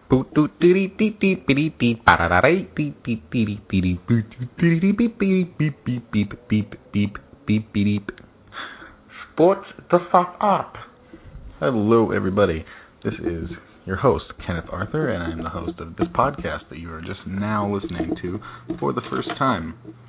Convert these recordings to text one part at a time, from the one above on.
Sports the fuck up. Hello, everybody. This is your host, Kenneth Arthur, and I'm the host of this podcast that you are just now listening to for the first time.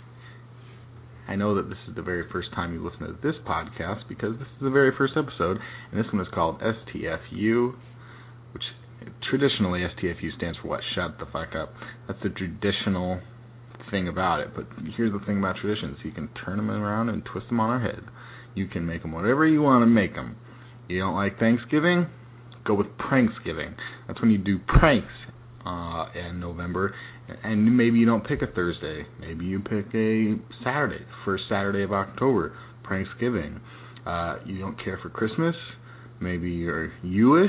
I know that this is the very first time you listen to this podcast because this is the very first episode, and this one is called STFU, which traditionally STFU stands for what? Shut the fuck up. That's the traditional thing about it, but here's the thing about traditions. You can turn them around and twist them on our head. You can make them whatever you want to make them. You don't like Thanksgiving? Go with Pranksgiving. That's when you do pranks in November, and maybe you don't pick a Thursday. Maybe you pick a Saturday, first Saturday of October, Pranksgiving. You don't care for Christmas? Maybe you're Jewish?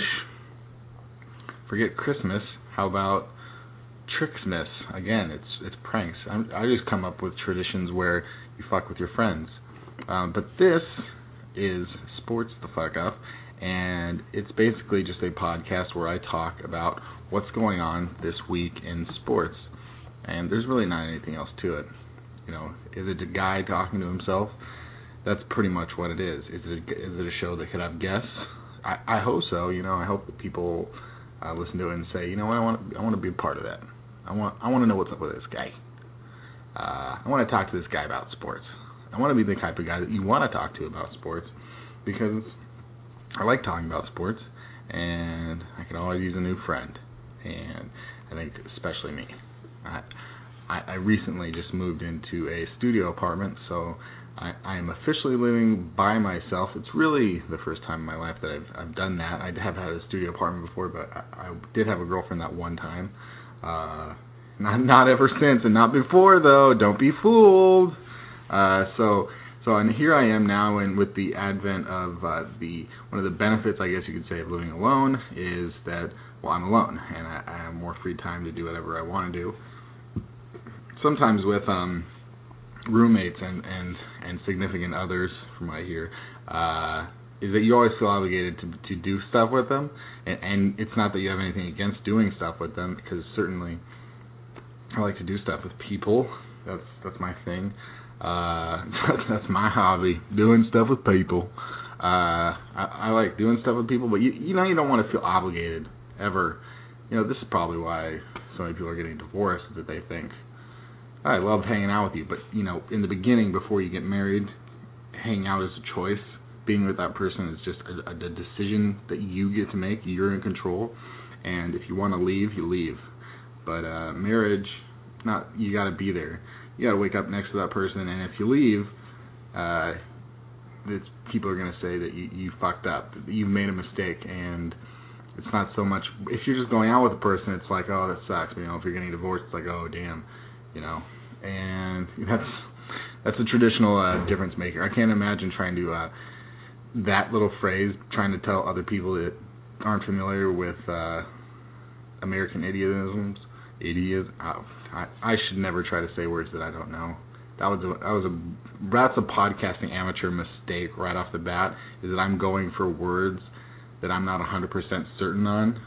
Forget Christmas. How about Tricksmas? Again, it's pranks. I just come up with traditions where you fuck with your friends. But this is Sports the Fuck Up, and it's basically just a podcast where I talk about what's going on this week in sports. And there's really not anything else to it. You know, is it a guy talking to himself? That's pretty much what it is. Is it a show that could have guests? I hope so. You know, I hope that people listen to it and say, you know what, I want to be a part of that. I want to know what's up with this guy. I want to talk to this guy about sports. I want to be the type of guy that you want to talk to about sports because I like talking about sports, and I can always use a new friend. And I think especially me. I recently just moved into a studio apartment, so I am officially living by myself. It's really the first time in my life that I've done that. I have had a studio apartment before, but I did have a girlfriend that one time. Not ever since, and not before though. Don't be fooled. So and here I am now, and with the advent of one of the benefits, I guess you could say, of living alone is that, well, I'm alone, and I have more free time to do whatever I want to do. Sometimes with roommates and significant others, from what I hear, is that you always feel obligated to do stuff with them, and it's not that you have anything against doing stuff with them, because certainly I like to do stuff with people. That's my thing. That's my hobby, doing stuff with people. I like doing stuff with people, but you know, you don't want to feel obligated ever. You know, this is probably why so many people are getting divorced, is that they think, I love hanging out with you, but you know, in the beginning, before you get married, hanging out is a choice. Being with that person is just a decision that you get to make. You're in control, and if you want to leave, you leave. But marriage, you got to be there. You got to wake up next to that person, and if you leave, people are going to say that you fucked up, that you made a mistake, and it's not so much, if you're just going out with a person, it's like, oh, that sucks. You know, if you're getting divorced, it's like, oh, damn, you know, and that's a traditional difference maker. I can't imagine trying to, that little phrase, trying to tell other people that aren't familiar with American idioms. I should never try to say words that I don't know. That's a podcasting amateur mistake right off the bat, is that I'm going for words that I'm not 100% certain on.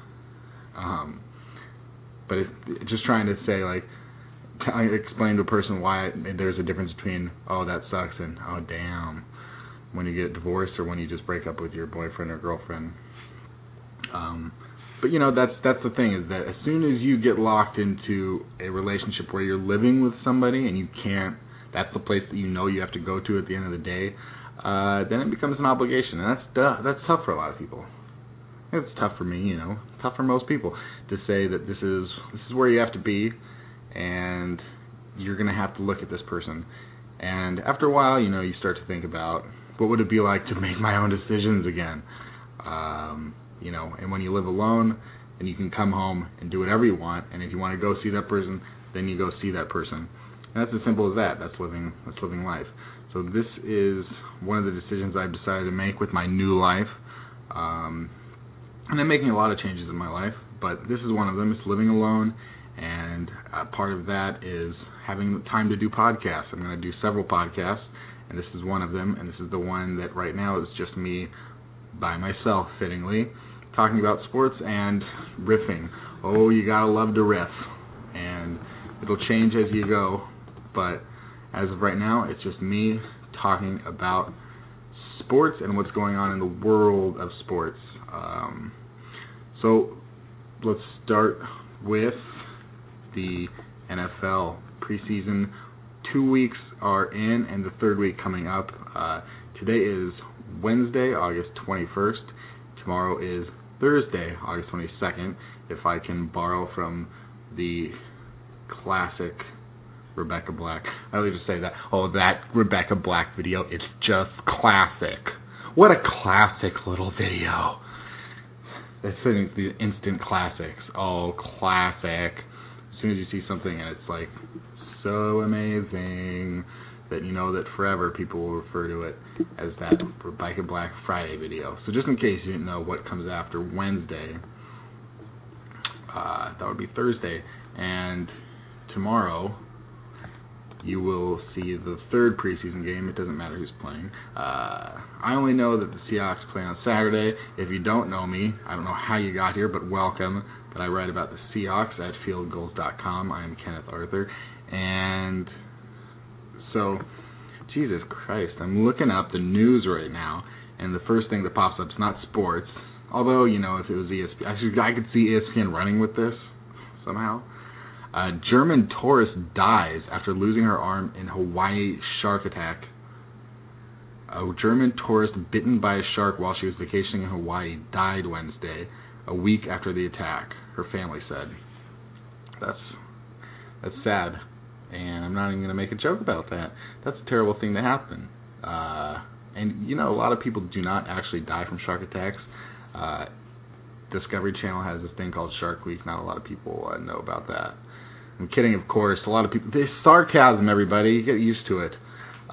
But just trying to say, like, I explain to a person why there's a difference between, oh, that sucks, and oh, damn, when you get divorced or when you just break up with your boyfriend or girlfriend. But, you know, that's the thing, is that as soon as you get locked into a relationship where you're living with somebody and you can't, that's the place that you know you have to go to at the end of the day, then it becomes an obligation. And that's tough for a lot of people. It's tough for me, you know, tough for most people to say that this is where you have to be, and you're going to have to look at this person. And after a while, you know, you start to think about, what would it be like to make my own decisions again? You know, and when you live alone, then you can come home and do whatever you want, and if you want to go see that person, then you go see that person. And that's as simple as that. That's living life. So this is one of the decisions I've decided to make with my new life. And I'm making a lot of changes in my life, but this is one of them. It's living alone, and part of that is having the time to do podcasts. I'm going to do several podcasts, and this is one of them, and this is the one that right now is just me by myself, fittingly. talking about sports and riffing. Oh, you gotta love to riff, and it'll change as you go, but as of right now, it's just me talking about sports and what's going on in the world of sports. So let's start with the NFL preseason. 2 weeks are in, and the third week coming up. Today is Wednesday, August 21st. Tomorrow is Thursday, August 22nd. If I can borrow from the classic Rebecca Black. I always just say that. Oh, that Rebecca Black video, it's just classic. What a classic little video. That's the instant classics. Oh, classic. As soon as you see something and it's like so amazing that you know that forever people will refer to it as that Rebecca Black Friday video. So just in case you didn't know what comes after Wednesday, that would be Thursday. And tomorrow you will see the third preseason game. It doesn't matter who's playing. I only know that the Seahawks play on Saturday. If you don't know me, I don't know how you got here, but welcome. But I write about the Seahawks at fieldgoals.com. I am Kenneth Arthur. And so, Jesus Christ, I'm looking up the news right now, and the first thing that pops up is not sports. Although, you know, if it was ESPN, I could see ESPN running with this somehow. A German tourist dies after losing her arm in Hawaii shark attack. A German tourist bitten by a shark while she was vacationing in Hawaii died Wednesday, a week after the attack, her family said. That's sad, and I'm not even going to make a joke about that. That's a terrible thing to happen. And, you know, a lot of people do not actually die from shark attacks. Discovery Channel has this thing called Shark Week. Not a lot of people know about that. I'm kidding, of course. A lot of people... There's sarcasm, everybody. Get used to it.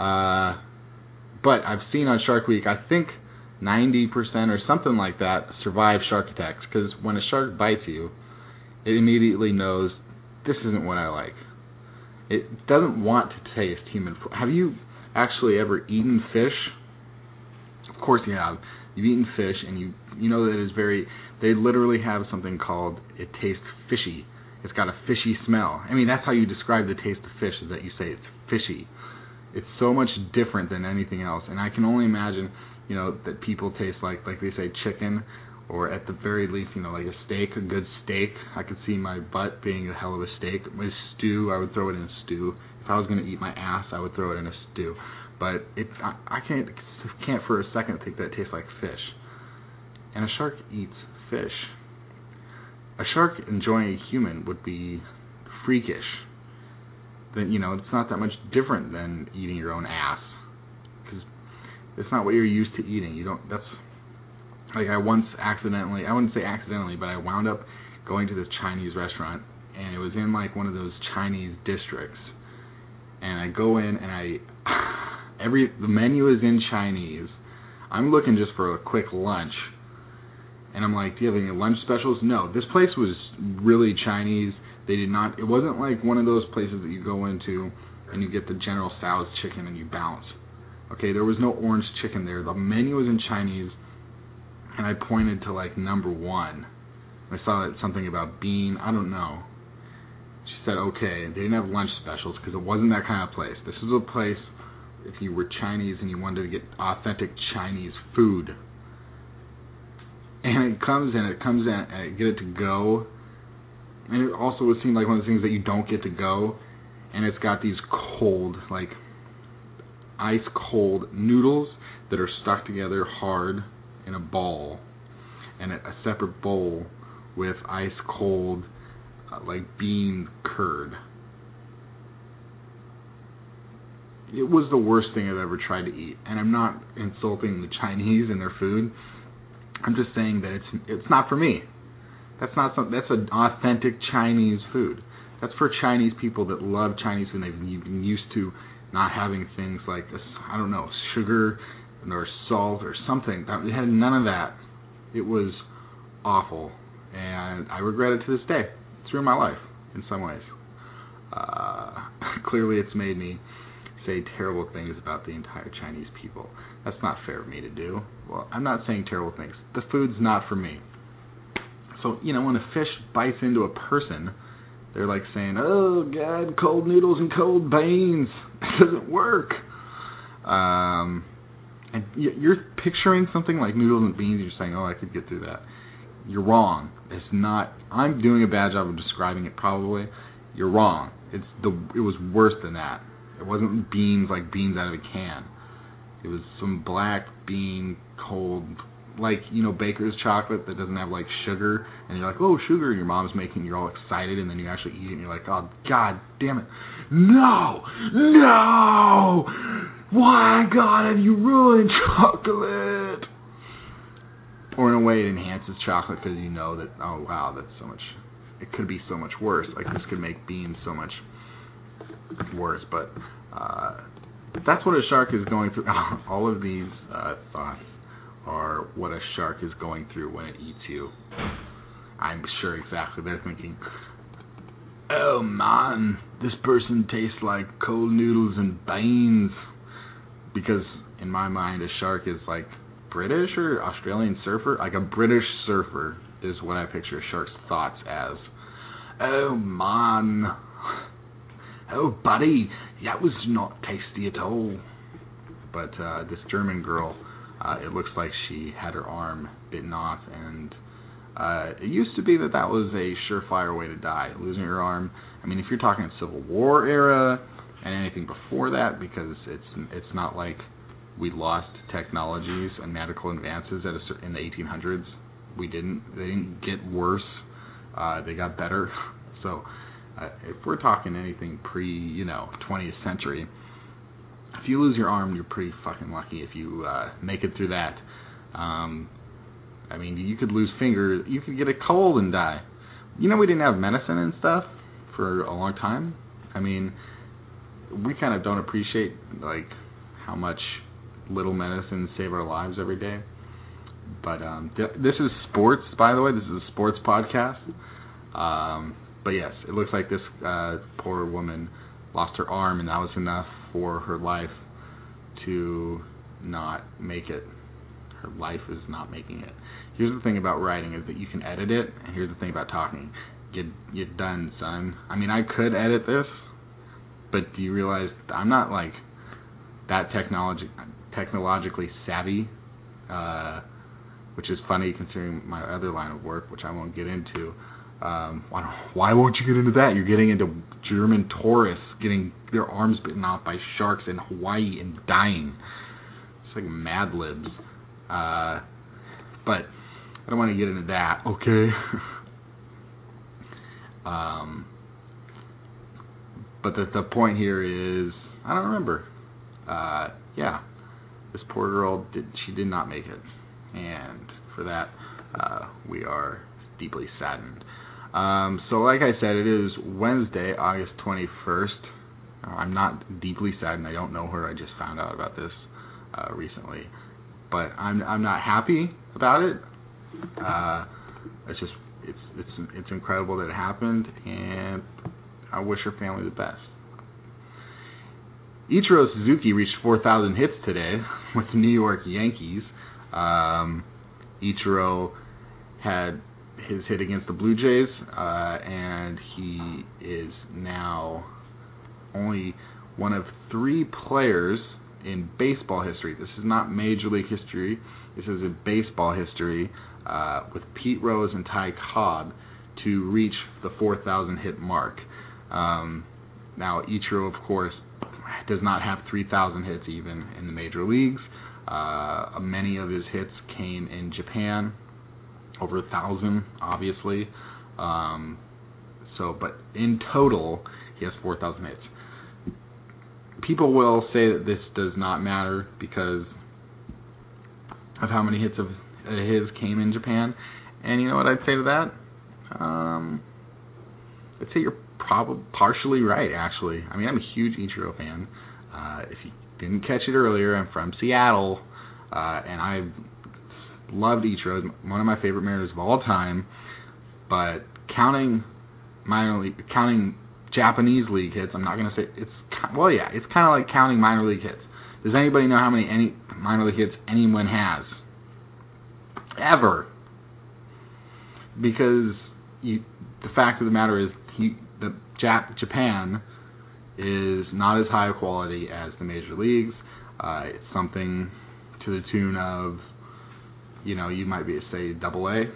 But I've seen on Shark Week, I think 90% or something like that survive shark attacks. Because when a shark bites you, it immediately knows, this isn't what I like. It doesn't want to taste human food. Have you actually ever eaten fish? Of course you have. You've eaten fish, and you know that it is very... They literally have something called, it tastes fishy. It's got a fishy smell. I mean, that's how you describe the taste of fish, is that you say it's fishy. It's so much different than anything else. And I can only imagine, you know, that people taste like they say chicken, or at the very least, you know, like a steak, a good steak. I could see my butt being a hell of a steak. My stew, I would throw it in a stew. If I was going to eat my ass, I would throw it in a stew. But I can't for a second think that it tastes like fish. And a shark eats fish. A shark enjoying a human would be freakish. Then, you know, it's not that much different than eating your own ass, because it's not what you're used to eating. You don't. That's like I once accidentally. I wouldn't say accidentally, but I wound up going to this Chinese restaurant, and it was in like one of those Chinese districts. And I go in, and the menu is in Chinese. I'm looking just for a quick lunch. And I'm like, do you have any lunch specials? No. This place was really Chinese. They did not, it wasn't like one of those places that you go into and you get the General Tso's chicken and you bounce. Okay, there was no orange chicken there. The menu was in Chinese, and I pointed to like number 1. I saw something about bean, I don't know. She said, okay, they didn't have lunch specials because it wasn't that kind of place. This is a place, if you were Chinese and you wanted to get authentic Chinese food. And it comes in, and I get it to go. And it also would seem like one of the things that you don't get to go. And it's got these cold, like, ice-cold noodles that are stuck together hard in a ball. And a separate bowl with ice-cold, like, bean curd. It was the worst thing I've ever tried to eat. And I'm not insulting the Chinese and their food. I'm just saying that it's not for me. That's an authentic Chinese food. That's for Chinese people that love Chinese food. They've been used to not having things like, I don't know, sugar or salt or something. It had none of that. It was awful, and I regret it to this day. It's ruined my life in some ways. Clearly, it's made me say terrible things about the entire Chinese people. That's not fair for me to do. Well, I'm not saying terrible things. The food's not for me. So, when a fish bites into a person, they're like saying, oh, God, cold noodles and cold beans. It doesn't work. And you're picturing something like noodles and beans, you're saying, oh, I could get through that. You're wrong. It's not. I'm doing a bad job of describing it, probably. You're wrong. It was worse than that. It wasn't beans like beans out of a can. It was some black bean, cold, like, baker's chocolate that doesn't have, like, sugar. And you're like, oh, sugar, and your mom's making, you're all excited, and then you actually eat it, and you're like, oh, God damn it. No! Why, God, have you ruined chocolate? Or in a way, it enhances chocolate because you know that, oh, wow, that's so much, it could be so much worse. Like, this could make beans so much worse. But that's what a shark is going through. All of these thoughts are what a shark is going through when it eats you. I'm sure exactly. They're thinking, oh, man, this person tastes like cold noodles and beans. Because in my mind, a shark is like British or Australian surfer. Like a British surfer is what I picture a shark's thoughts as. Oh, man. Oh, buddy, that was not tasty at all. But this German girl, it looks like she had her arm bitten off, and it used to be that was a surefire way to die, losing your arm. I mean, if you're talking Civil War era and anything before that, because it's not like we lost technologies and medical advances in the 1800s. They didn't get worse. They got better. So if we're talking anything pre 20th century, if you lose your arm, you're pretty fucking lucky if you make it through that. I mean, you could lose fingers. You could get a cold and die. We didn't have medicine and stuff for a long time. I mean, we kind of don't appreciate, like, how much little medicine save our lives every day. But this is sports, by the way. This is a sports podcast. But yes, it looks like this poor woman lost her arm, and that was enough for her life to not make it. Her life is not making it. Here's the thing about writing is that you can edit it, and here's the thing about talking. You're done, son. I mean, I could edit this, but do you realize I'm not, like, that technologically savvy, which is funny considering my other line of work, which I won't get into. Why won't you get into that? You're getting into German tourists getting their arms bitten off by sharks in Hawaii and dying. It's like Mad Libs. But I don't want to get into that, okay? But the point here is, I don't remember. Yeah, this poor girl did not make it, and for that we are deeply saddened. So like I said, it is Wednesday, August 21st. I'm not deeply saddened. I don't know her. I just found out about this recently, but I'm not happy about it. It's incredible that it happened, and I wish her family the best. Ichiro Suzuki reached 4,000 hits today with the New York Yankees. Ichiro had his hit against the Blue Jays, and he is now only one of 3 players in baseball history. This is not Major League history. This is in baseball history, with Pete Rose and Ty Cobb to reach the 4,000 hit mark. Now, Ichiro, of course, does not have 3,000 hits even in the major leagues. Many of his hits came in Japan, over 1,000, obviously. But in total, he has 4,000 hits. People will say that this does not matter because of how many hits of his came in Japan. And you know what I'd say to that? I'd say you're probably partially right, actually. I mean, I'm a huge Ichiro fan. If you didn't catch it earlier, I'm from Seattle, and I've loved Ichiro. One of my favorite Mariners of all time. But counting Japanese league hits, I'm not going to say it's kind of like counting minor league hits. Does anybody know how many minor league hits anyone has? Ever? because the fact of the matter is Japan is not as high a quality as the major leagues. It's something to the tune of, you might be say AA,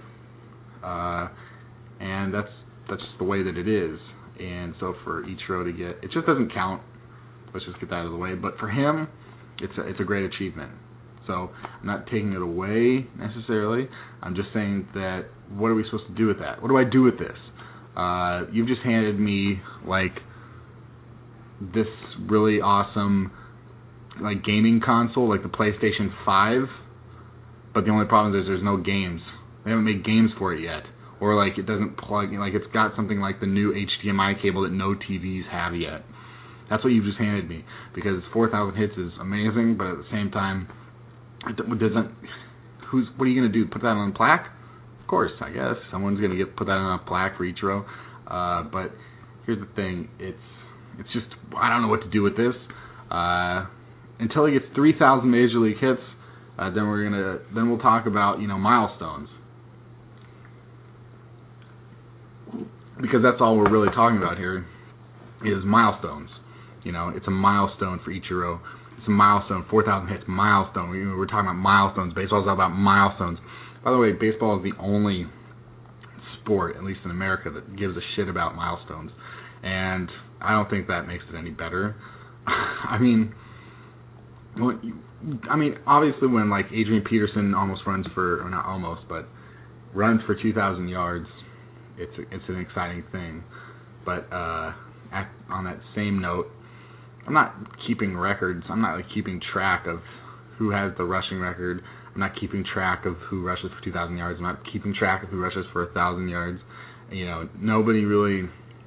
and that's just the way that it is. And so for Ichiro to get, it just doesn't count. Let's just get that out of the way. But for him, it's a great achievement. So I'm not taking it away necessarily. I'm just saying that what are we supposed to do with that? What do I do with this? You've just handed me like this really awesome like gaming console, like the PlayStation 5, but the only problem is there's no games. They haven't made games for it yet, or like it doesn't plug. Like it's got something like the new HDMI cable that no TVs have yet. That's what you've just handed me, because 4,000 hits is amazing, but at the same time, it doesn't. What are you gonna do? Put that on a plaque? Of course, I guess someone's gonna put that on a plaque for Ichiro. But here's the thing: it's just I don't know what to do with this. Until he gets 3,000 major league hits, then we'll talk about milestones, because that's all we're really talking about here is milestones. It's a milestone for Ichiro. It's a milestone, 4,000 hits, milestone. We're talking about milestones. Baseball is all about milestones. By the way, baseball is the only sport, at least in America, that gives a shit about milestones. And I don't think that makes it any better. I mean, obviously when like Adrian Peterson runs for 2,000 yards, it's an exciting thing. But on that same note, I'm not keeping records. I'm not keeping track of who has the rushing record. I'm not keeping track of who rushes for 2,000 yards. I'm not keeping track of who rushes for 1,000 yards. Nobody really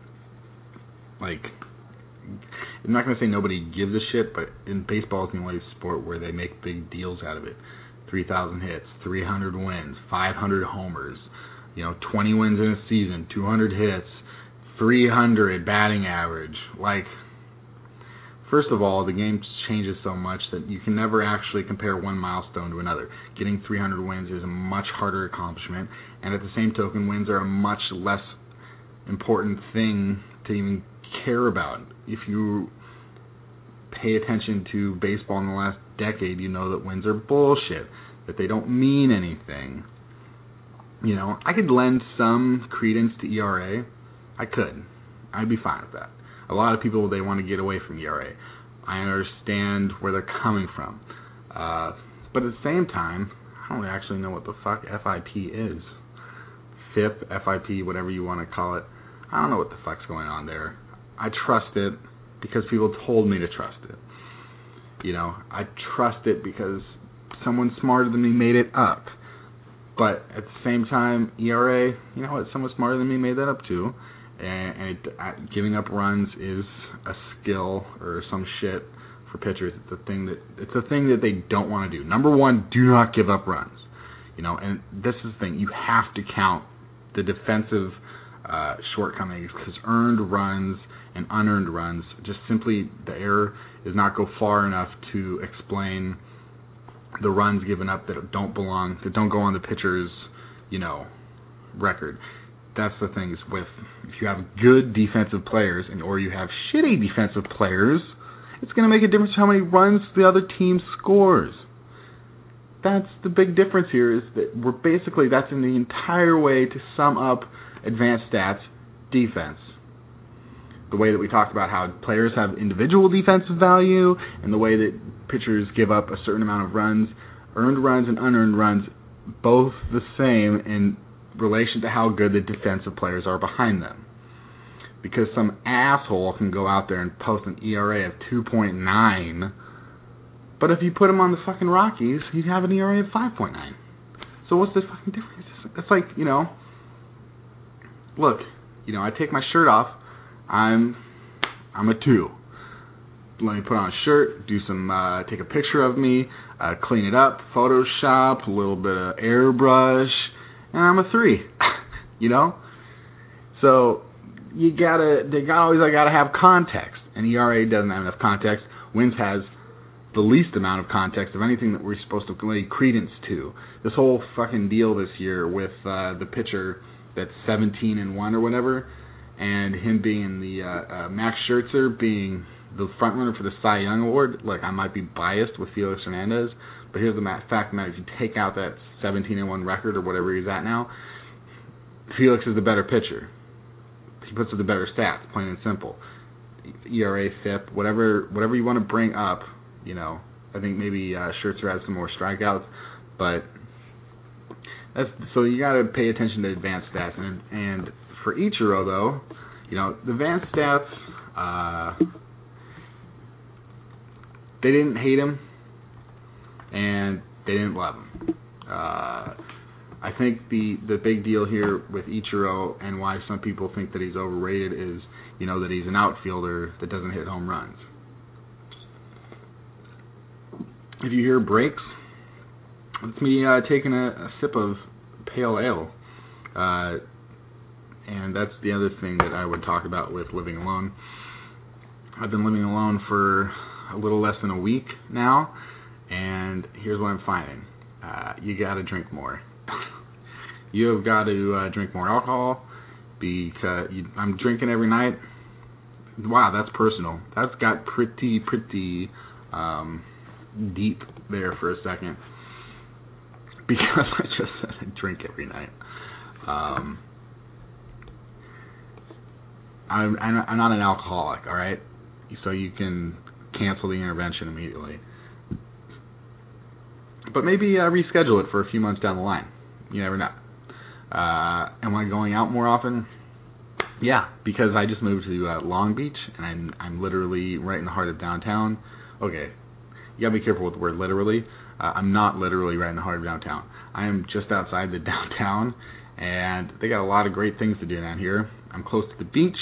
I'm not going to say nobody gives a shit, but in baseball, it's the only sport where they make big deals out of it. 3,000 hits, 300 wins, 500 homers, 20 wins in a season, 200 hits, 300 batting average. First of all, the game changes so much that you can never actually compare one milestone to another. Getting 300 wins is a much harder accomplishment, and at the same token, wins are a much less important thing to even care about. If you pay attention to baseball in the last decade, you know that wins are bullshit, that they don't mean anything. I could lend some credence to ERA. I could. I'd be fine with that. A lot of people, they want to get away from ERA. I understand where they're coming from. But at the same time, I don't actually know what the fuck FIP is. FIP, FIP, whatever you want to call it. I don't know what the fuck's going on there. I trust it because people told me to trust it. I trust it because someone smarter than me made it up. But at the same time, ERA, someone smarter than me made that up too. And giving up runs is a skill or some shit for pitchers. It's a thing that they don't want to do. Number one, do not give up runs. And this is the thing. You have to count the defensive shortcomings, because earned runs and unearned runs, just simply the error does not go far enough to explain the runs given up that don't go on the pitcher's, record. That's the thing, is with, if you have good defensive players or you have shitty defensive players, it's going to make a difference how many runs the other team scores. That's the big difference here, is that that's in the entire way to sum up advanced stats, defense. The way that we talked about how players have individual defensive value, and the way that pitchers give up a certain amount of runs, earned runs and unearned runs, both the same in relation to how good the defensive players are behind them. Because some asshole can go out there and post an ERA of 2.9, but if you put him on the fucking Rockies, he'd have an ERA of 5.9. So what's the fucking difference? It's like, look, I take my shirt off, I'm a 2. Let me put on a shirt, do some, take a picture of me, clean it up, Photoshop, a little bit of airbrush, and I'm a 3. So I gotta have context, and ERA doesn't have enough context. Wins has the least amount of context of anything that we're supposed to lay credence to. This whole fucking deal this year with the pitcher that's 17-1 or whatever, and him being the Max Scherzer being the front runner for the Cy Young Award. Like, I might be biased with Felix Hernandez, but here's the fact of the matter: if you take out that 17-1 record or whatever he's at now, Felix is the better pitcher. He puts up the better stats, plain and simple. ERA, FIP, whatever you want to bring up, you know. I think maybe Scherzer has some more strikeouts, but so you got to pay attention to advanced stats. And for Ichiro, though, you know, the advanced stats, they didn't hate him, and they didn't love him. I think the big deal here with Ichiro and why some people think that he's overrated is, you know, that he's an outfielder that doesn't hit home runs. If you hear breaks, it's me taking a sip of pale ale. And that's the other thing that I would talk about with living alone. I've been living alone for a little less than a week now, and here's what I'm finding. You got to drink more. You have got to drink more alcohol, because I'm drinking every night. Wow, that's personal. That's got pretty deep there for a second, because I just said I drink every night. I'm not an alcoholic, all right? So you can cancel the intervention immediately. But maybe reschedule it for a few months down the line. You never know. Am I going out more often? Yeah, because I just moved to Long Beach, and I'm literally right in the heart of downtown. Okay, you gotta be careful with the word literally. I'm not literally right in the heart of downtown. I am just outside the downtown, and they got a lot of great things to do down here. I'm close to the beach.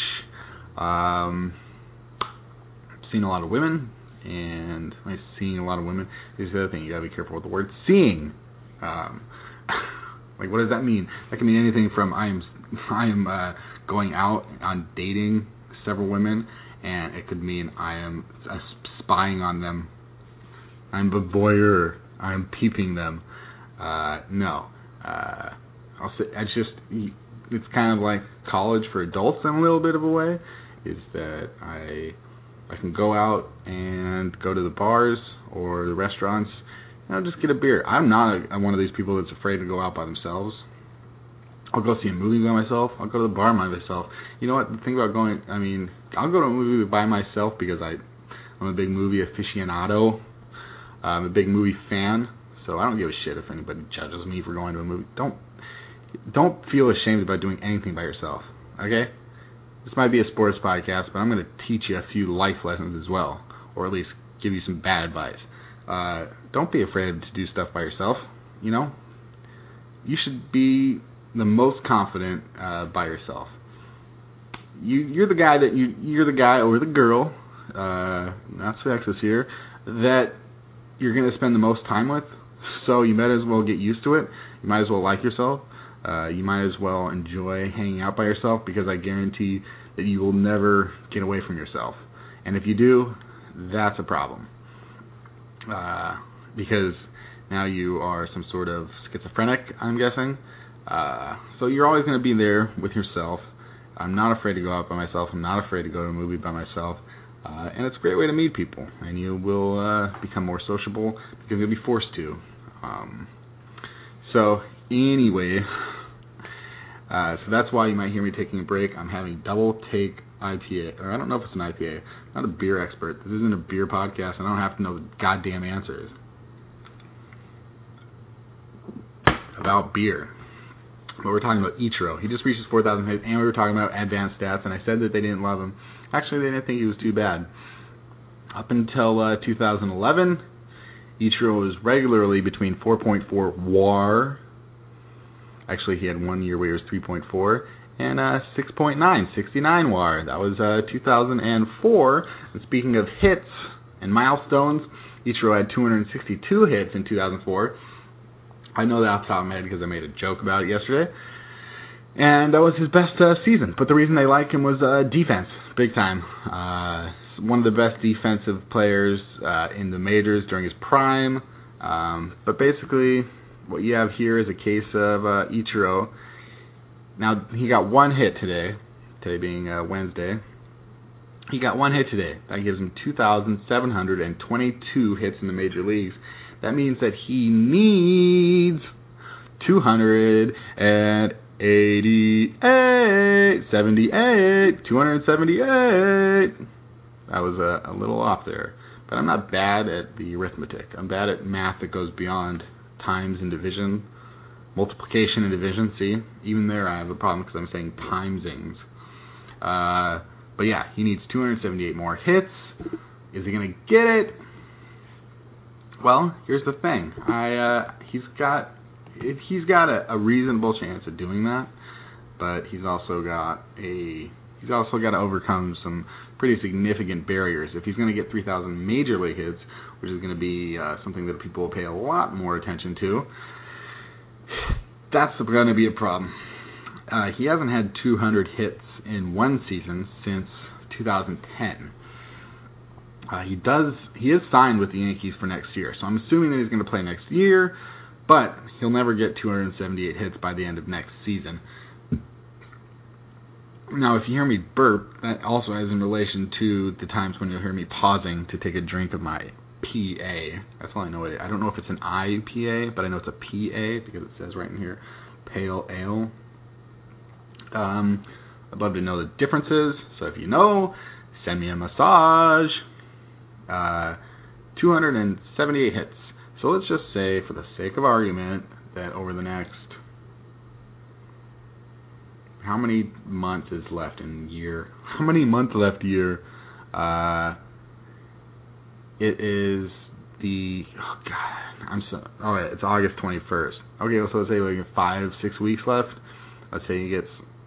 Seen a lot of women, and I've seen a lot of women. Here's the other thing: you gotta be careful with the word seeing. Like, what does that mean? That can mean anything from I am going out on dating several women, and it could mean I am spying on them. I'm a voyeur. I'm peeping them. No. I'll say it's kind of like college for adults in a little bit of a way. Is that I can go out and go to the bars or the restaurants, and I'll just get a beer. I'm not one of these people that's afraid to go out by themselves. I'll go see a movie by myself. I'll go to the bar by myself. You know what? The thing about I'll go to a movie by myself because I'm a big movie aficionado. I'm a big movie fan, so I don't give a shit if anybody judges me for going to a movie. Don't feel ashamed about doing anything by yourself, okay? This might be a sports podcast, but I'm going to teach you a few life lessons as well, or at least give you some bad advice. Don't be afraid to do stuff by yourself, you know? You should be the most confident by yourself. You're the guy or the girl, not sexist here, that you're going to spend the most time with, so you might as well get used to it. You might as well like yourself. You might as well enjoy hanging out by yourself, because I guarantee that you will never get away from yourself. And if you do, that's a problem. Because now you are some sort of schizophrenic, I'm guessing. So you're always going to be there with yourself. I'm not afraid to go out by myself. I'm not afraid to go to a movie by myself. And it's a great way to meet people. And you will become more sociable because you'll be forced to. So anyway, so that's why you might hear me taking a break. I'm having Double Take IPA, or I don't know if it's an IPA. I'm not a beer expert. This isn't a beer podcast. I don't have to know the goddamn answers about beer. But we're talking about Ichiro. He just reached his 4,000 hits, and we were talking about advanced stats, and I said that they didn't love him. Actually, they didn't think he was too bad. Up until 2011, Ichiro was regularly between 4.4 WAR. Actually, he had 1 year where he was 3.4, and 6.9, 69 WAR. That was 2004. And speaking of hits and milestones, Ichiro had 262 hits in 2004. I know that off the top of my head because I made a joke about it yesterday. And that was his best season. But the reason they like him was defense, big time. One of the best defensive players in the majors during his prime. But basically, what you have here is a case of Ichiro. Now, he got one hit today being Wednesday. He got one hit today. That gives him 2,722 hits in the major leagues. That means that he needs 278. That was a little off there. But I'm not bad at the arithmetic. I'm bad at math that goes beyond times and division. Multiplication and division, see? Even there I have a problem because I'm saying timesings. But yeah, he needs 278 more hits. Is he going to get it? Well, here's the thing. He's got a reasonable chance of doing that, but he's also got to overcome some pretty significant barriers. If he's going to get 3,000 major league hits, which is going to be something that people will pay a lot more attention to, that's going to be a problem. He hasn't had 200 hits in one season since 2010. He is signed with the Yankees for next year, so I'm assuming that he's going to play next year, but he'll never get 278 hits by the end of next season. Now, if you hear me burp, that also has in relation to the times when you'll hear me pausing to take a drink of my PA. That's all I know. I don't know if it's an IPA, but I know it's a PA because it says right in here, pale ale. I'd love to know the differences, so if you know, send me a massage. 278 hits. So let's just say, for the sake of argument, that over the next... How many months is left in year? How many months left year? It is the... Oh, God. Alright, it's August 21st. Okay, so let's say like 5-6 weeks left. Let's say he gets,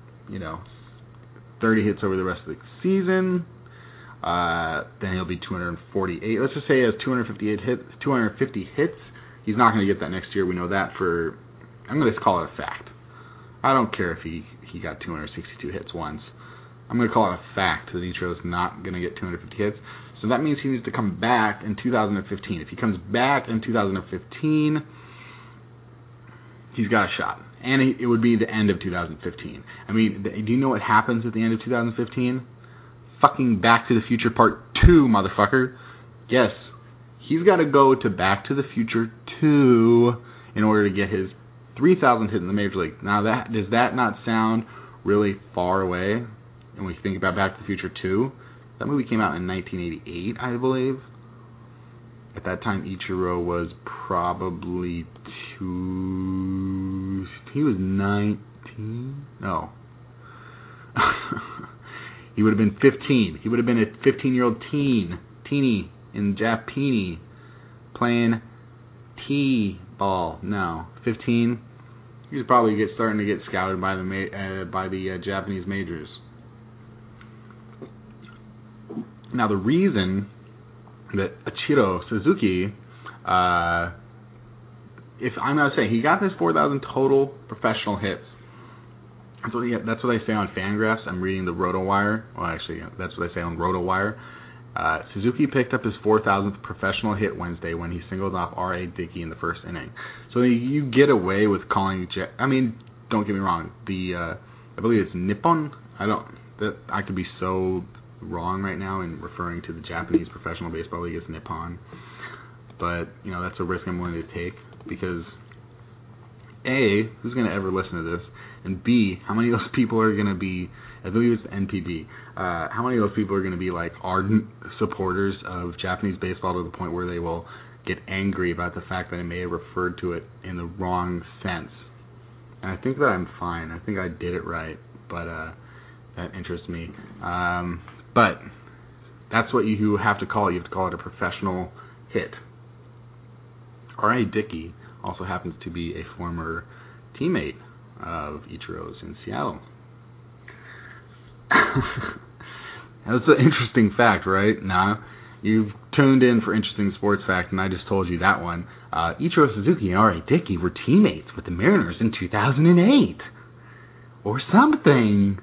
30 hits over the rest of the season. Then he'll be 248. Let's just say he has 250 hits. He's not going to get that next year. We know that for... I'm going to call it a fact. I don't care if he got 262 hits once. I'm going to call it a fact that Ichiro's not going to get 250 hits. So that means he needs to come back in 2015. If he comes back in 2015, he's got a shot. And it would be the end of 2015. I mean, do you know what happens at the end of 2015? Fucking Back to the Future Part 2, motherfucker. Yes, he's got to go to Back to the Future 2 in order to get his 3,000 hit in the Major League. Now, does that not sound really far away? And we think about Back to the Future 2. That movie came out in 1988, I believe. At that time, Ichiro was probably he was 19? No. He would have been 15. He would have been a 15-year-old teeny in Japini, playing T-ball. No, 15. He's probably starting to get scouted by the Japanese majors. Now, the reason that Ichiro Suzuki, if I'm going to say, he got his 4,000 total professional hits. That's what they say on Fangraphs. I'm reading the RotoWire. Well, actually, that's what they say on RotoWire. Suzuki picked up his 4,000th professional hit Wednesday when he singled off R.A. Dickey in the first inning. So you get away with calling... don't get me wrong. I believe it's Nippon. I could be so wrong right now in referring to the Japanese Professional Baseball League as Nippon. But, that's a risk I'm willing to take because, A, who's going to ever listen to this? And B, how many of those people are going to be, I believe it's NPB, how many of those people are going to be like ardent supporters of Japanese baseball to the point where they will get angry about the fact that I may have referred to it in the wrong sense? And I think that I'm fine. I think I did it right, but that interests me. But that's what you have to call it. You have to call it a professional hit. R.A. Dickey also happens to be a former teammate of Ichiro's in Seattle. That's an interesting fact, right? Nah, you've tuned in for interesting sports fact, and I just told you that one. Ichiro Suzuki and R.A. Dickey were teammates with the Mariners in 2008. Or something.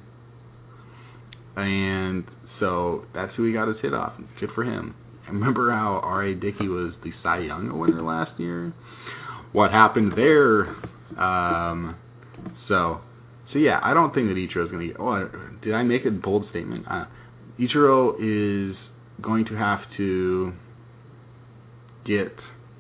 And so that's who he got his hit off. Good for him. Remember how R.A. Dickey was the Cy Young winner last year? What happened there? So So yeah, I don't think that Ichiro's going to get... Oh, did I make a bold statement? Ichiro is going to have to get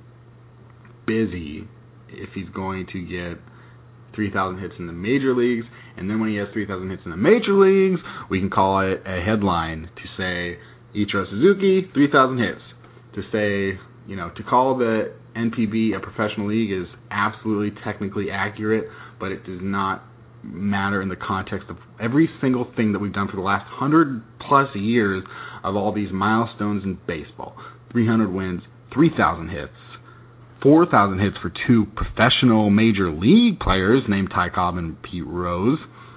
busy if he's going to get 3,000 hits in the major leagues, and then when he has 3,000 hits in the major leagues, we can call it a headline to say Ichiro Suzuki, 3,000 hits. To say, to call the NPB a professional league is absolutely technically accurate, but it does not matter in the context of every single thing that we've done for the last 100 plus years of all these milestones in baseball. 300 wins, 3,000 hits, 4,000 hits for two professional major league players named Ty Cobb and Pete Rose.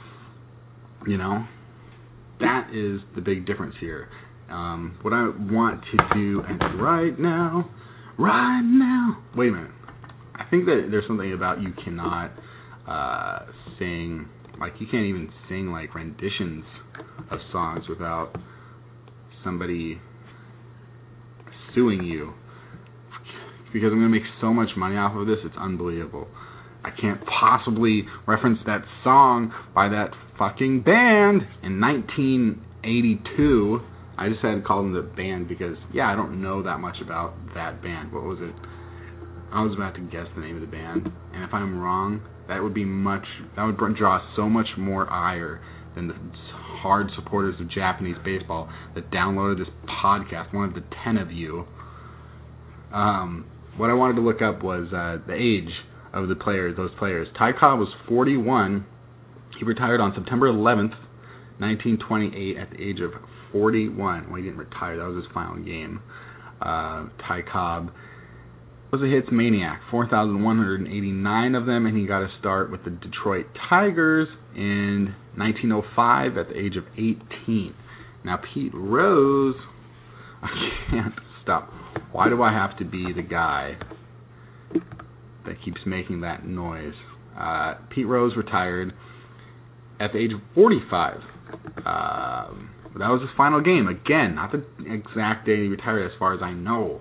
That is the big difference here. What I want to do right now, wait a minute. I think that there's something about you cannot sing, you can't even sing renditions of songs without somebody suing you. Because I'm going to make so much money off of this, it's unbelievable. I can't possibly reference that song by that fucking band in 1982. I just had to call them the band because, I don't know that much about that band. What was it? I was about to guess the name of the band, and if I'm wrong, that would draw so much more ire than the hard supporters of Japanese baseball that downloaded this podcast, one of the 10 of you. What I wanted to look up was the age of those players. Ty Cobb was 41. He retired on September 11th, 1928 at the age of 41. Well, he didn't retire. That was his final game. Ty Cobb was a hits maniac, 4,189 of them, and he got a start with the Detroit Tigers in 1905 at the age of 18. Now, Pete Rose, I can't stop. Why do I have to be the guy that keeps making that noise? Pete Rose retired at the age of 45. That was his final game. Again, not the exact day he retired as far as I know.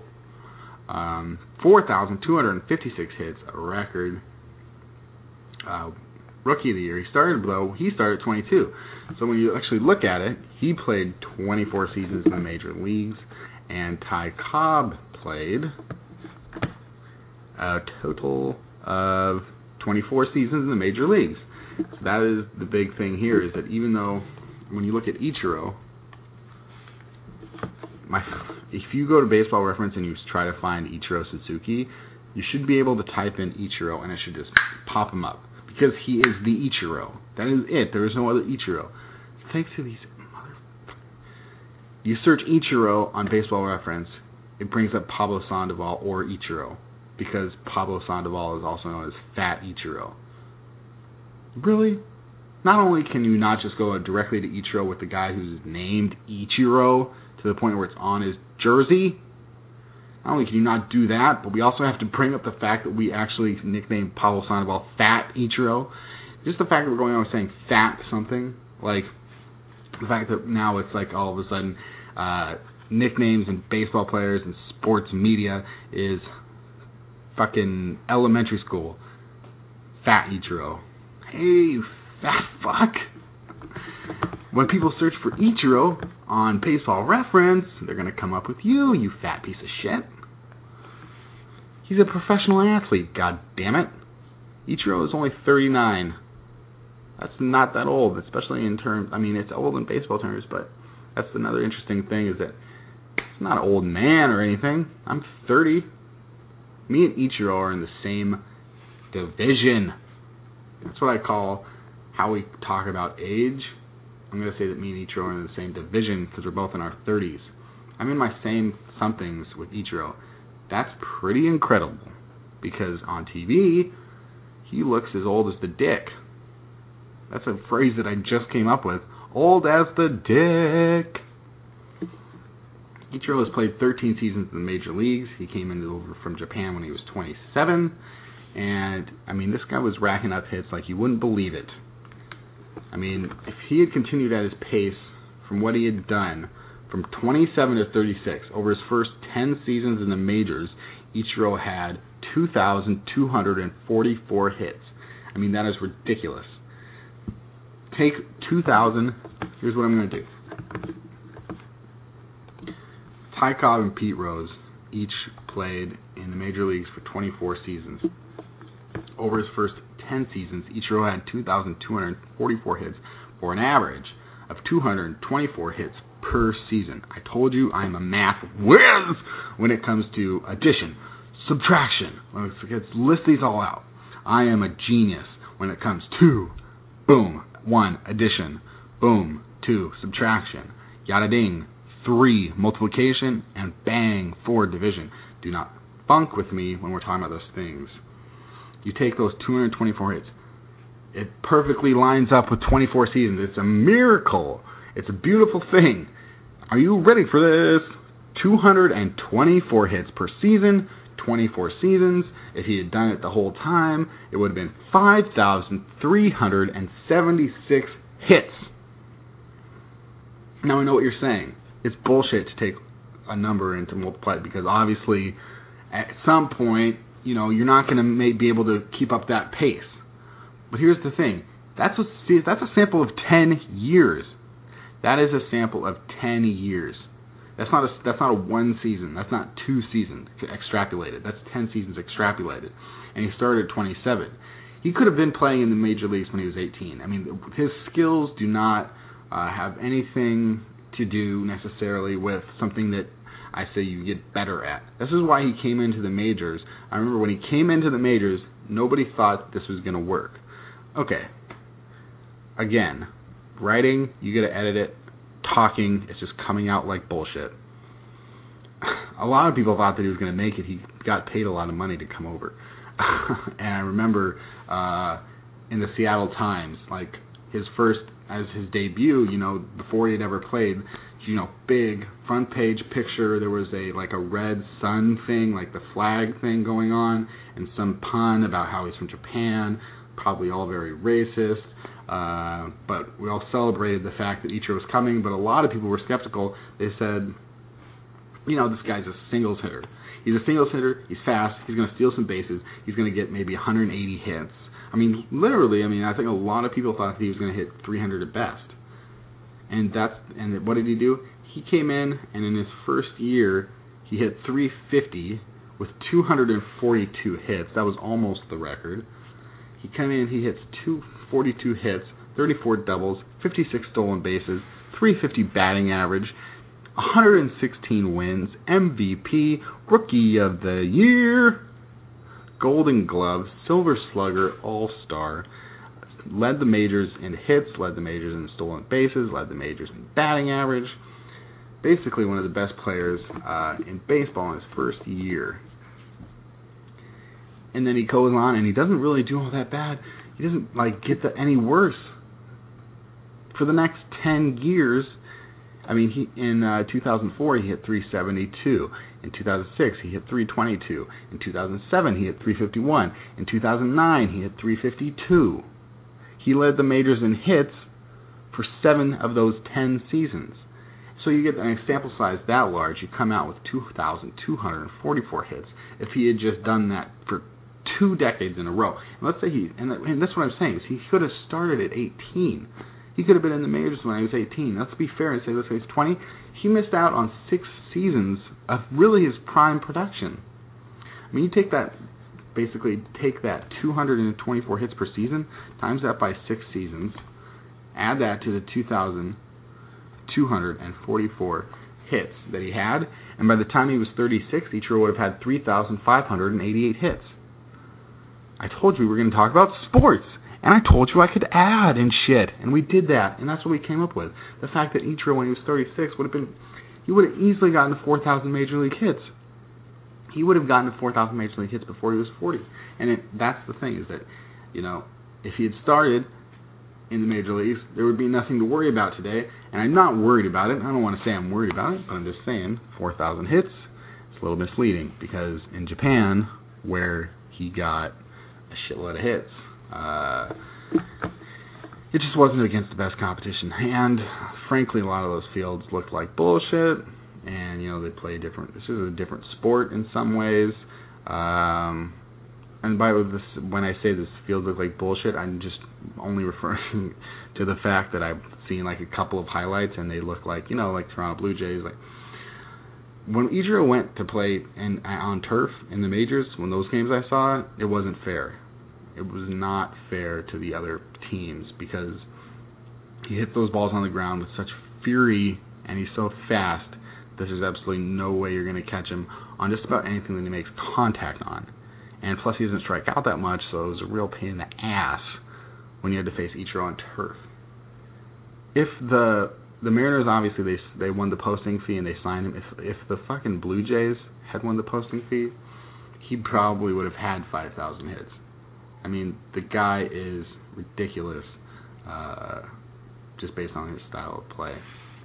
4,256 hits, a record. Rookie of the year. He started at 22. So when you actually look at it, he played 24 seasons in the major leagues, and Ty Cobb played a total of 24 seasons in the major leagues. So that is the big thing here, is that even though when you look at Ichiro, if you go to Baseball Reference and you try to find Ichiro Suzuki, you should be able to type in Ichiro and it should just pop him up. Because he is the Ichiro. That is it. There is no other Ichiro. Thanks to these motherfuckers. You search Ichiro on Baseball Reference, it brings up Pablo Sandoval or Ichiro. Because Pablo Sandoval is also known as Fat Ichiro. Really? Not only can you not just go directly to Ichiro with the guy who's named Ichiro to the point where it's on his jersey, not only can you not do that, but we also have to bring up the fact that we actually nicknamed Pablo Sandoval Fat Ichiro. Just the fact that we're going on saying fat something, like the fact that now it's all of a sudden nicknames and baseball players and sports media is fucking elementary school. Fat Ichiro. Hey, you fat fuck. When people search for Ichiro on Baseball Reference, they're going to come up with you fat piece of shit. He's a professional athlete, god damn it. Ichiro is only 39. That's not that old, especially in terms, it's old in baseball terms, but that's another interesting thing is that it's not an old man or anything. I'm 30. Me and Ichiro are in the same division. That's what I call how we talk about age. I'm going to say that me and Ichiro are in the same division because we're both in our 30s. I'm in my same somethings with Ichiro. That's pretty incredible because on TV, he looks as old as the dick. That's a phrase that I just came up with. Old as the dick. Ichiro has played 13 seasons in the major leagues. He came over from Japan when he was 27. And, this guy was racking up hits like you wouldn't believe it. If he had continued at his pace from what he had done from 27 to 36 over his first 10 seasons in the majors, Ichiro had 2,244 hits. That is ridiculous. take 2,000. Here's what I'm going to do. Ty Cobb and Pete Rose each played in the major leagues for 24 seasons. Over his first 10 seasons, Ichiro had 2,244 hits for an average of 224 hits per season. I told you I'm a math whiz when it comes to addition, subtraction. Let's list these all out. I am a genius when it comes to boom, 1, addition, boom, 2, subtraction, yada ding, 3, multiplication, and bang, 4, division. Do not funk with me when we're talking about those things. You take those 224 hits. It perfectly lines up with 24 seasons. It's a miracle. It's a beautiful thing. Are you ready for this? 224 hits per season, 24 seasons. If he had done it the whole time, it would have been 5,376 hits. Now I know what you're saying. It's bullshit to take a number and to multiply it, because obviously at some point, you're not going to be able to keep up that pace. But here's the thing. That's a sample of 10 years. That is a sample of 10 years. That's not a one season. That's not 2 seasons extrapolated. That's 10 seasons extrapolated. And he started at 27. He could have been playing in the major leagues when he was 18. I mean, his skills do not have anything to do necessarily with something that I say you get better at. This is why he came into the majors. I remember when he came into the majors, nobody thought this was going to work. Okay. Again, writing, you got to edit it. Talking, it's just coming out like bullshit. A lot of people thought that he was going to make it. He got paid a lot of money to come over. And I remember in the Seattle Times, like his debut, before he had ever played, big front page picture. There was a red sun thing, like the flag thing going on, and some pun about how he's from Japan, probably all very racist. But we all celebrated the fact that Ichiro was coming, but a lot of people were skeptical. They said, this guy's a singles hitter. He's a singles hitter, he's fast, he's going to steal some bases, he's going to get maybe 180 hits. I mean, literally, I think a lot of people thought that he was going to hit 300 at best. And what did he do? He came in, and in his first year, he hit 350 with 242 hits. That was almost the record. He came in, he hits 242 hits, 34 doubles, 56 stolen bases, 350 batting average, 116 wins, MVP, Rookie of the Year, Golden Glove, Silver Slugger, All-Star, led the majors in hits, led the majors in stolen bases, led the majors in batting average. Basically one of the best players in baseball in his first year. And then he goes on, and he doesn't really do all that bad. He doesn't get any worse. For the next 10 years, in 2004 he hit 372. In 2006 he hit 322. In 2007 he hit 351. In 2009 he hit 352. He led the majors in hits for 7 of those 10 seasons. So you get a sample size that large, you come out with 2,244 hits. If he had just done that for 2 decades in a row, and let's say and that's what I'm saying, is he could have started at 18. He could have been in the majors when he was 18. Let's be fair and say, let's say he's 20. He missed out on 6 seasons of really his prime production. You take that 224 hits per season, times that by 6 seasons, add that to the 2,244 hits that he had, and by the time he was 36, Ichiro would have had 3,588 hits. I told you we were going to talk about sports, and I told you I could add and shit, and we did that, and that's what we came up with. The fact that Ichiro, when he was 36, he would have easily gotten to 4,000 major league hits. He would have gotten to 4,000 major league hits before he was 40. And that's the thing, is that, if he had started in the major leagues, there would be nothing to worry about today. And I'm not worried about it. I don't want to say I'm worried about it, but I'm just saying 4,000 hits, it's a little misleading, because in Japan, where he got a shitload of hits, it just wasn't against the best competition. And frankly, a lot of those fields looked like bullshit. And they play different. This is a different sport in some ways. and by this, when I say this field look like bullshit, I'm just only referring to the fact that I've seen like a couple of highlights and they look like, like Toronto Blue Jays. Like when Ichiro went to play on turf in the majors, when those games I saw, it wasn't fair. It was not fair to the other teams because he hits those balls on the ground with such fury and he's so fast that there's absolutely no way you're going to catch him on just about anything that he makes contact on. And plus he doesn't strike out that much, so it was a real pain in the ass when you had to face Ichiro on turf. If the Mariners, obviously they won the posting fee and they signed him. If the fucking Blue Jays had won the posting fee, he probably would have had 5,000 hits. I mean, the guy is ridiculous, just based on his style of play.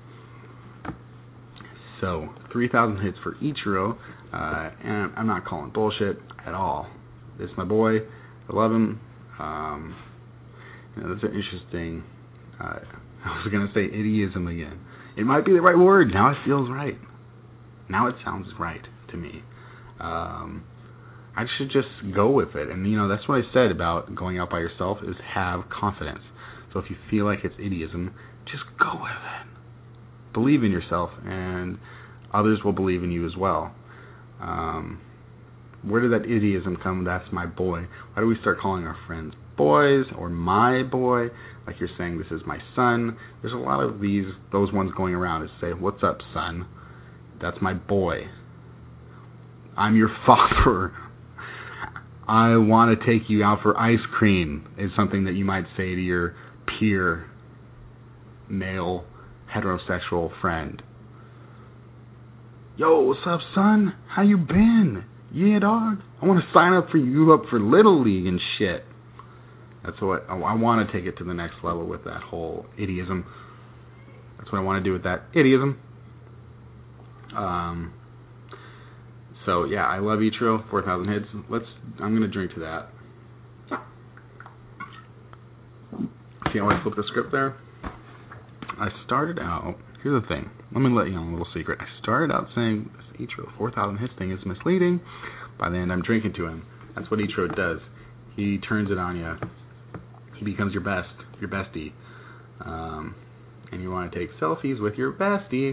So 3,000 hits for Ichiro, and I'm not calling bullshit at all. It's my boy. I love him. That's an interesting. I was gonna say idiism again. It might be the right word. Now it feels right. Now it sounds right to me. I should just go with it, and that's what I said about going out by yourself is have confidence. So if you feel like it's idiism, just go with it. Believe in yourself, and others will believe in you as well. Where did that idiism come? That's my boy. Why do we start calling our friends boys or my boy? Like you're saying, this is my son. There's a lot of those ones going around to say, what's up, son? That's my boy. I'm your father. I want to take you out for ice cream is something that you might say to your peer male heterosexual friend. Yo, what's up, son? How you been? Yeah, dog. I want to sign up for Little League and shit. That's what I want to take it to the next level with that whole idiism. That's what I want to do with that idiism. So yeah, I love Ichiro. 4,000 hits. I'm gonna drink to that. See how I flipped the script there? I started out. Here's the thing. Let me let you know a little secret. I started out saying this Ichiro 4,000 hits thing is misleading. By the end, I'm drinking to him. That's what Ichiro does. He turns it on you. He becomes your bestie. And you want to take selfies with your bestie.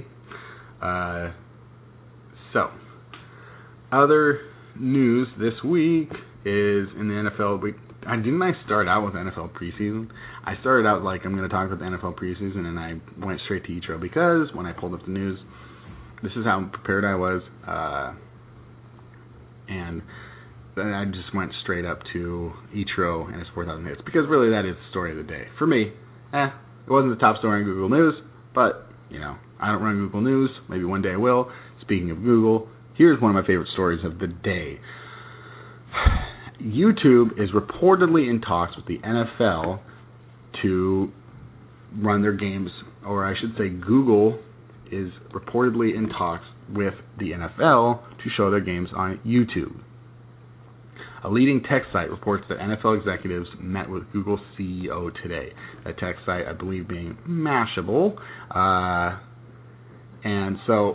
So, other news this week is in the NFL. Didn't I start out with NFL preseason? I started out like I'm going to talk about the NFL preseason, and I went straight to Ichiro because when I pulled up the news, this is how prepared I was, and then I just went straight up to Ichiro and his 4,000 hits because really that is the story of the day. For me, it wasn't the top story on Google News, but, I don't run Google News. Maybe one day I will. Speaking of Google, here's one of my favorite stories of the day. YouTube is reportedly in talks with the NFL to run their games, or I should say Google is reportedly in talks with the NFL to show their games on YouTube. A leading tech site reports that NFL executives met with Google's CEO today. That tech site, I believe, being Mashable. And so,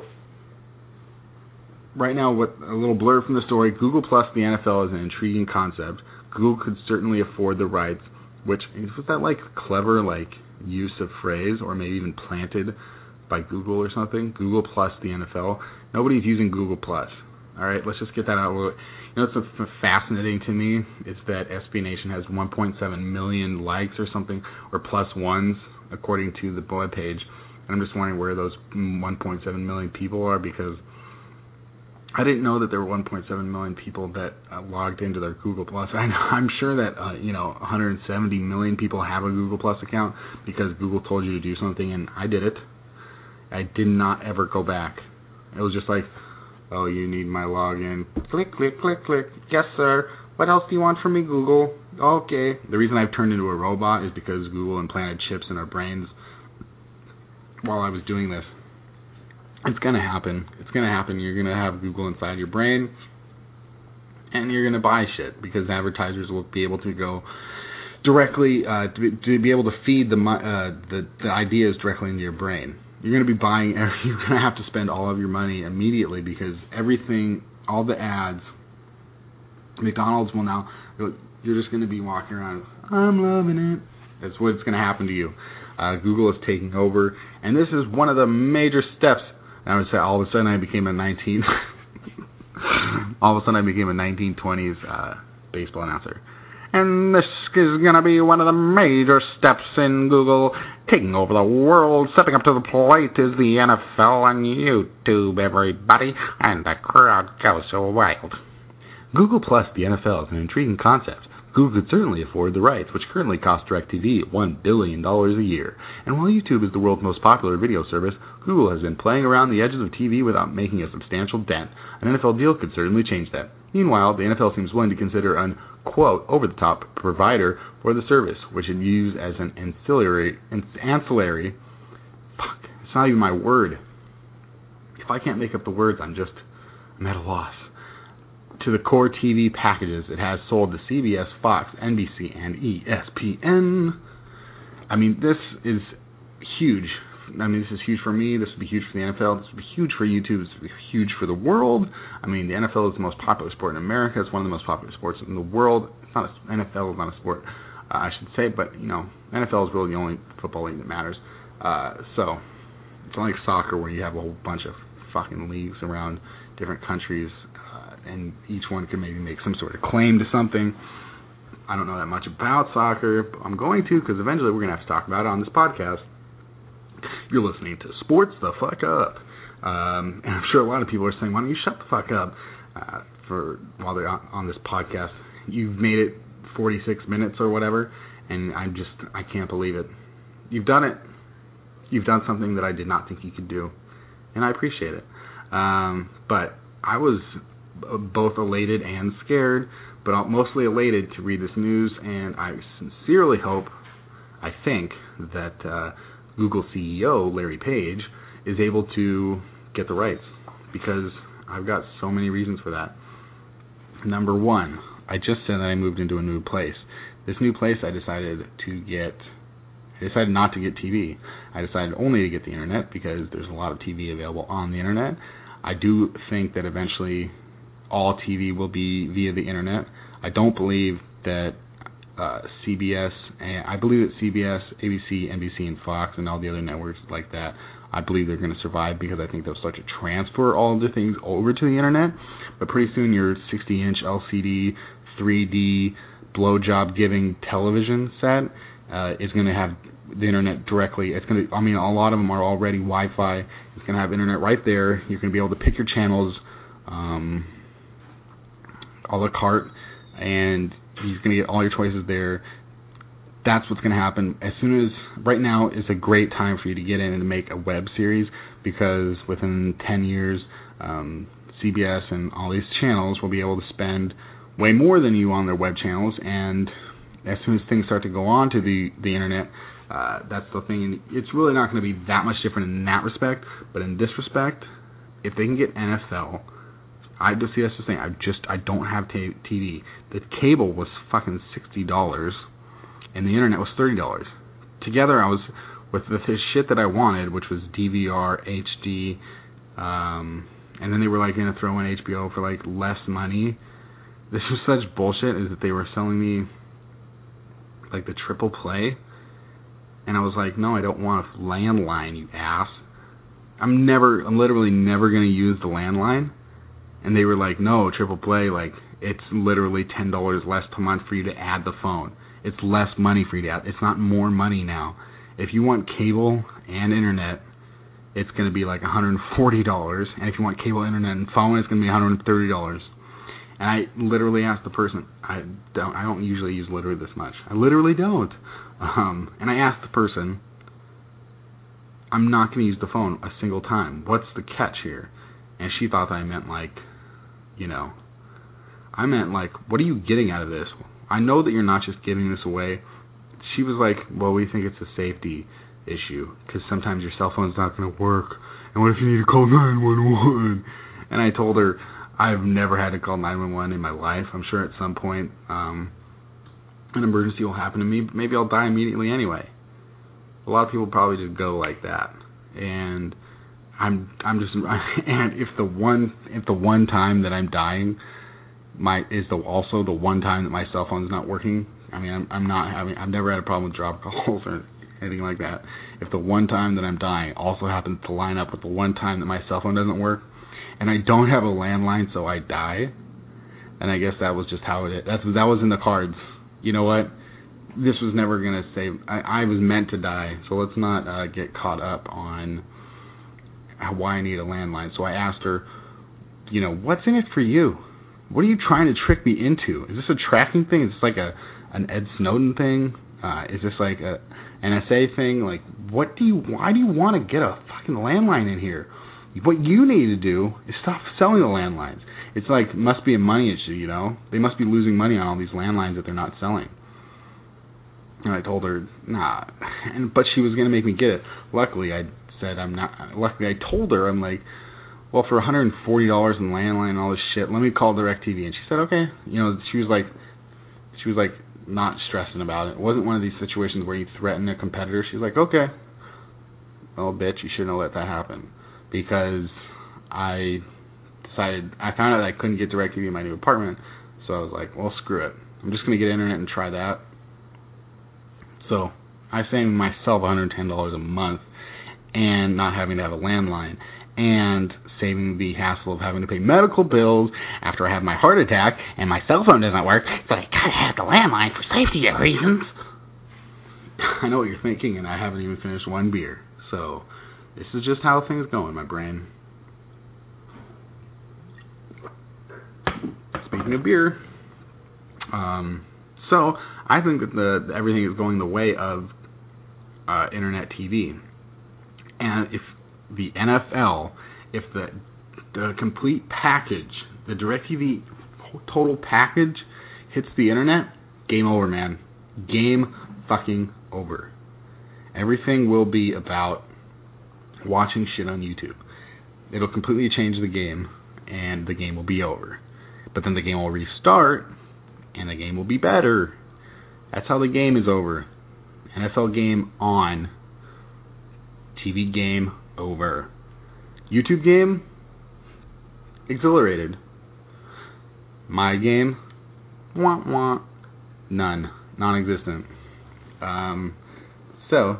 right now, with a little blurb from the story, Google plus the NFL is an intriguing concept. Google could certainly afford the rights, which, was that like clever use of phrase, or maybe even planted by Google or something? Google plus the NFL. Nobody's using Google plus. All right, let's just get that out. What's fascinating to me is that SB Nation has 1.7 million likes or something, or plus ones, according to the web page. And I'm just wondering where those 1.7 million people are, because I didn't know that there were 1.7 million people that logged into their Google Plus. I'm sure that 170 million people have a Google Plus account because Google told you to do something, and I did it. I did not ever go back. It was just like, oh, you need my login. Click, click, click, click. Yes, sir. What else do you want from me, Google? Okay. The reason I've turned into a robot is because Google implanted chips in our brains while I was doing this. It's going to happen. It's going to happen. You're going to have Google inside your brain, and you're going to buy shit because advertisers will be able to go directly to be able to feed the ideas directly into your brain. You're going to be buying. You're going to have to spend all of your money immediately because everything, all the ads. McDonald's will now You're just going to be walking around, I'm loving it. That's what's going to happen to you. Google is taking over, and this is one of the major steps. I would say all of a sudden I became a 1920s baseball announcer. And this is going to be one of the major steps in Google taking over the world. Stepping up to the plate is the NFL on YouTube, everybody, and the crowd goes so wild. Google plus the NFL is an intriguing concept. Google could certainly afford the rights, which currently cost DirecTV $1 billion a year. And while YouTube is the world's most popular video service, Google has been playing around the edges of TV without making a substantial dent. An NFL deal could certainly change that. Meanwhile, the NFL seems willing to consider an, quote, over-the-top provider for the service, which it views as an ancillary, it's not even my word. If I can't make up the words, I'm at a loss. To the core TV packages it has sold to CBS, Fox, NBC, and ESPN. I mean, this is huge. This is huge for me. This would be huge for the NFL. This would be huge for YouTube. This would be huge for the world. I mean, the NFL is the most popular sport in America. It's one of the most popular sports in the world. NFL is not a sport, I should say, but, NFL is really the only football league that matters. So, it's not like soccer where you have a whole bunch of fucking leagues around different countries, and each one can maybe make some sort of claim to something. I don't know that much about soccer, but I'm going to, because eventually we're going to have to talk about it on this podcast. You're listening to Sports the Fuck Up. And I'm sure a lot of people are saying, why don't you shut the fuck up while they're on this podcast. You've made it 46 minutes or whatever, and I can't believe it. You've done it. You've done something that I did not think you could do, and I appreciate it. But I was both elated and scared, but mostly elated to read this news, and I sincerely think that Google CEO Larry Page is able to get the rights, because I've got so many reasons for that. Number one, I just said that I moved into a new place. This new place I decided not to get TV. I decided only to get the internet because there's a lot of TV available on the internet. I do think that eventually all TV will be via the internet. I don't believe that CBS, I believe that CBS, ABC, NBC, and Fox, and all the other networks like that, I believe they're going to survive because I think they'll start to transfer all of the things over to the internet. But pretty soon your 60-inch LCD, 3D, blowjob-giving television set is going to have the internet directly. A lot of them are already Wi-Fi. It's going to have internet right there. You're going to be able to pick your channels a la carte, and you're going to get all your choices there. That's what's going to happen. Right now is a great time for you to get in and make a web series, because within 10 years, CBS and all these channels will be able to spend way more than you on their web channels, and as soon as things start to go on to the internet, that's the thing. It's really not going to be that much different in that respect, but in this respect, if they can get NFL, that's the thing. I don't have TV. The cable was fucking $60, and the internet was $30. Together, I was with the shit that I wanted, which was DVR, HD, and then they were like going to throw in HBO for like less money. This was such bullshit. Is that they were selling me like the triple play, and I was like, no, I don't want a landline, you ass. I'm literally never going to use the landline. And they were like, no, triple play, like, it's literally $10 less per month for you to add the phone. It's less money for you to add. It's not more money now. If you want cable and internet, it's going to be like $140. And if you want cable, internet, and phone, it's going to be $130. And I literally asked the person, I don't usually use literally this much. I literally don't. And I asked the person, I'm not going to use the phone a single time. What's the catch here? And she thought that I meant what are you getting out of this? I know that you're not just giving this away. She was like, well, we think it's a safety issue, because sometimes your cell phone's not going to work. And what if you need to call 911? And I told her, I've never had to call 911 in my life. I'm sure at some point an emergency will happen to me, but maybe I'll die immediately anyway. A lot of people probably just go like that. And and if the one time that I'm dying also the one time that my cell phone's not working. I mean, I've never had a problem with drop calls or anything like that. If the one time that I'm dying also happens to line up with the one time that my cell phone doesn't work, and I don't have a landline, so I die, and I guess that was just how it is. That was in the cards. You know what? This was never going to save. I was meant to die, so let's not get caught up on why I need a landline. So I asked her, what's in it for you? What are you trying to trick me into? Is this a tracking thing? Is this like an Ed Snowden thing? Is this like a NSA thing? Like, why do you want to get a fucking landline in here? What you need to do is stop selling the landlines. It's like, must be a money issue, They must be losing money on all these landlines that they're not selling. And I told her, nah. But she was going to make me get it. Luckily, I told her, I'm like, well, for $140 in landline and all this shit, let me call DirecTV. And she said, okay. She was like not stressing about it. It wasn't one of these situations where you threaten a competitor. She's like, okay. Well, bitch, you shouldn't have let that happen. Because I found out that I couldn't get DirecTV in my new apartment. So I was like, well, screw it. I'm just going to get internet and try that. So I saved myself $110 a month and not having to have a landline and saving the hassle of having to pay medical bills after I have my heart attack and my cell phone doesn't work, so I gotta have the landline for safety reasons. I know what you're thinking, and I haven't even finished one beer. So this is just how things go in my brain. Speaking of beer, so I think that everything is going the way of internet TV. And if the NFL, if the complete package, the DirecTV total package hits the internet, game over, man. Game fucking over. Everything will be about watching shit on YouTube. It'll completely change the game, and the game will be over. But then the game will restart, and the game will be better. That's how the game is over. NFL game on. TV game over. YouTube game exhilarated. My game, wah wah, none, non-existent. So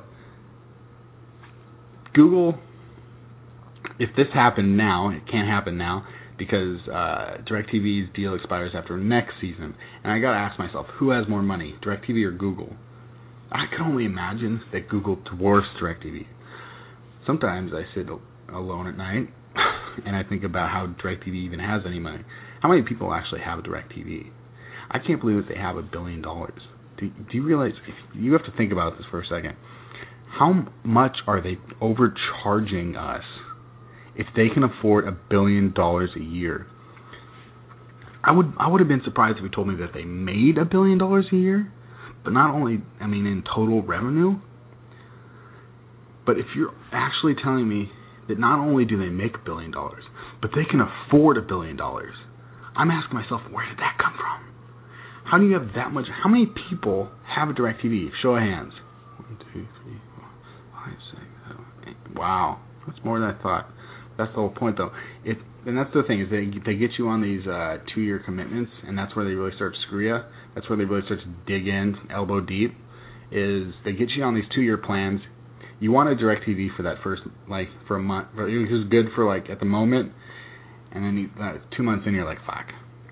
Google, if this happened now, it can't happen now because DirecTV's deal expires after next season. And I gotta ask myself, who has more money, DirecTV or Google? I can only imagine that Google dwarfs DirecTV. Sometimes I sit alone at night and I think about how DirecTV even has any money. How many people actually have a DirecTV? I can't believe that they have $1 billion. Do you realize, you have to think about this for a second. How much are they overcharging us if they can afford $1 billion a year? I would have been surprised if you told me that they made $1 billion a year, but not only, in total revenue, but if you're actually telling me that not only do they make $1 billion, but they can afford $1 billion, I'm asking myself, where did that come from? How do you have that much? How many people have a DirecTV? Show of hands. 1, 2, 3, 4, 5, 6, 7, 8. Wow, that's more than I thought. That's the whole point, though. And that's the thing, is they get you on these 2-year commitments, and that's where they really start to screw you. That's where they really start to dig in, elbow deep, is they get you on these 2-year plans. You want a DirecTV for that first, for a month. It was good for, at the moment, and then 2 months in, you're like, fuck.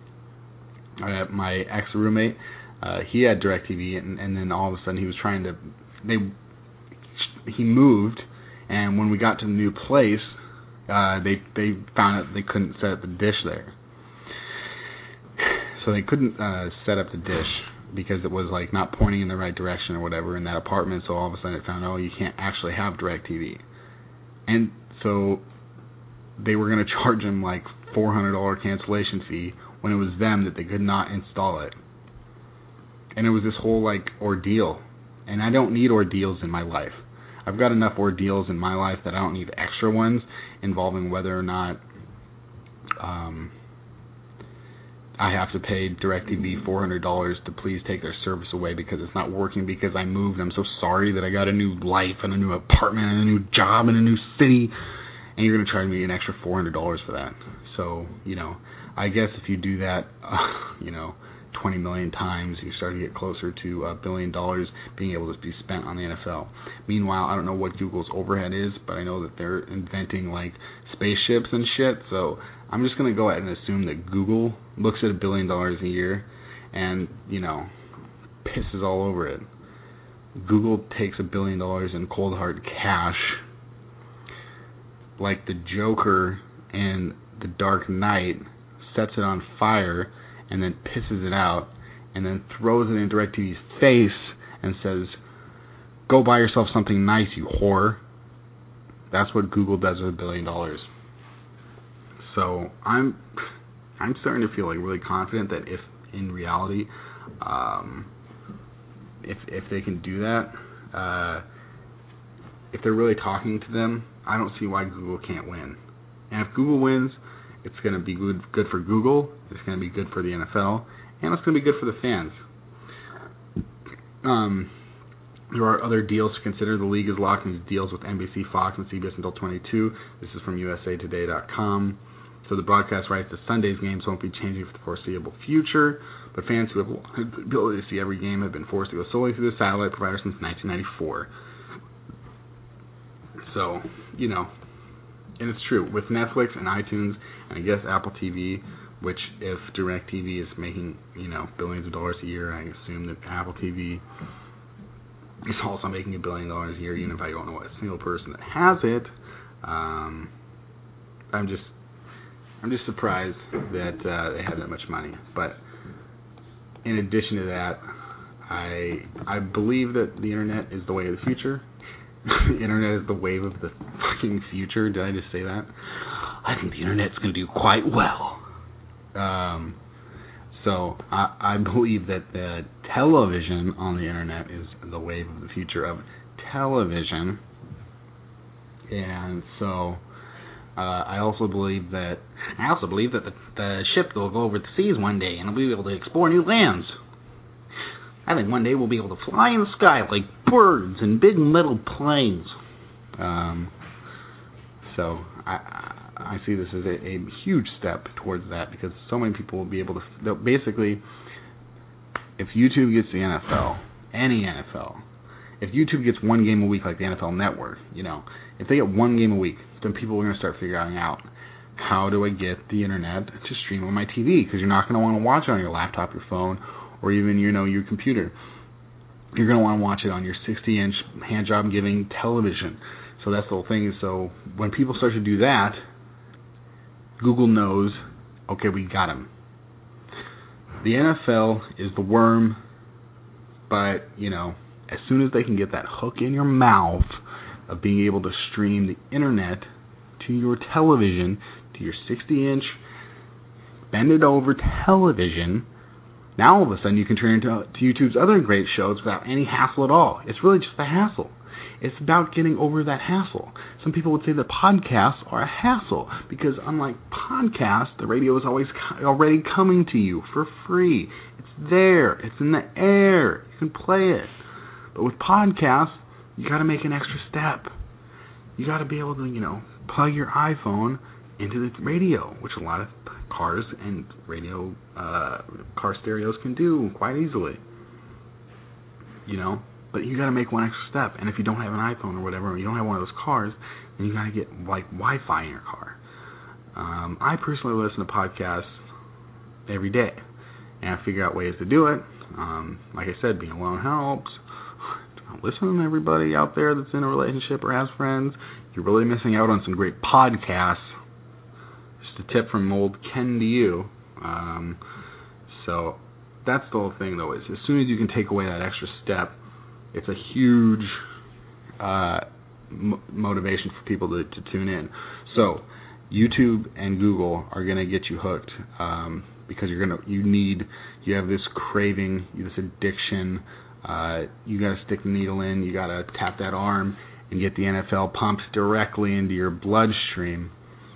My ex-roommate, he had DirecTV, and then all of a sudden he was trying to, he moved, and when we got to the new place, they found out they couldn't set up the dish there. So they couldn't set up the dish because it was not pointing in the right direction or whatever in that apartment. So all of a sudden it found, you can't actually have DirecTV. And so they were going to charge him $400 cancellation fee when it was them that they could not install it. And it was this whole ordeal. And I don't need ordeals in my life. I've got enough ordeals in my life that I don't need extra ones involving whether or not I have to pay DirecTV $400 to please take their service away because it's not working because I moved. I'm so sorry that I got a new life and a new apartment and a new job in a new city, and you're going to charge me an extra $400 for that. So, I guess if you do that, 20 million times, you start to get closer to $1 billion being able to be spent on the NFL. Meanwhile, I don't know what Google's overhead is, but I know that they're inventing like spaceships and shit. So I'm just gonna go ahead and assume that Google looks at $1 billion a year and pisses all over it. Google takes $1 billion in cold hard cash, like the Joker in The Dark Knight, sets it on fire, and then pisses it out, and then throws it in DirecTV's face and says, "Go buy yourself something nice, you whore." That's what Google does with $1 billion. So I'm starting to feel like really confident that if in reality, if they can do that, if they're really talking to them, I don't see why Google can't win. And if Google wins, it's going to be good for Google, it's going to be good for the NFL, and it's going to be good for the fans. There are other deals to consider. The league is locked into deals with NBC, Fox, and CBS until 22. This is from USAtoday.com. So the broadcast rights to Sunday's games won't be changing for the foreseeable future, but fans who have wanted the ability to see every game have been forced to go solely through the satellite provider since 1994. So, and it's true, with Netflix and iTunes, and I guess Apple TV, which if DirecTV is making, billions of dollars a year, I assume that Apple TV is also making $1 billion a year, even if I don't know a single person that has it. I'm just surprised that they have that much money. But in addition to that, I believe that the internet is the way of the future. The internet is the wave of the fucking future. Did I just say that? I think the internet's going to do quite well. So I believe that the television on the internet is the wave of the future of television. And so I also believe that the ship will go over the seas one day and we'll be able to explore new lands. I think one day we'll be able to fly in the sky like birds in big metal planes. So I see this as a huge step towards that, because so many people will be able to basically, if YouTube gets the NFL, any NFL, if YouTube gets one game a week like the NFL Network, if they get one game a week, then people are going to start figuring out, how do I get the internet to stream on my TV? Because you're not going to want to watch it on your laptop, your phone, or even, your computer. You're going to want to watch it on your 60-inch hand-job-giving television. So that's the whole thing. So when people start to do that, Google knows, okay, we got them. The NFL is the worm, but, as soon as they can get that hook in your mouth of being able to stream the internet to your television, to your 60-inch, bend-it-over television, now all of a sudden you can turn into YouTube's other great shows without any hassle at all. It's really just a hassle. It's about getting over that hassle. Some people would say that podcasts are a hassle because, unlike podcasts, the radio is always already coming to you for free. It's there. It's in the air. You can play it. But with podcasts, you got to make an extra step. You got to be able to, plug your iPhone into the radio, which a lot of cars and radio car stereos can do quite easily. But you got to make one extra step. And if you don't have an iPhone or whatever, or you don't have one of those cars, then you got to get like Wi-Fi in your car. I personally listen to podcasts every day, and I figure out ways to do it. Like I said, being alone helps. Listen to everybody out there that's in a relationship or has friends. You're really missing out on some great podcasts. Just a tip from old Ken to you. So that's the whole thing, though. Is as soon as you can take away that extra step, it's a huge motivation for people to tune in. So YouTube and Google are going to get you hooked because you have this craving, this addiction. You got to stick the needle in. You got to tap that arm and get the NFL pumped directly into your bloodstream.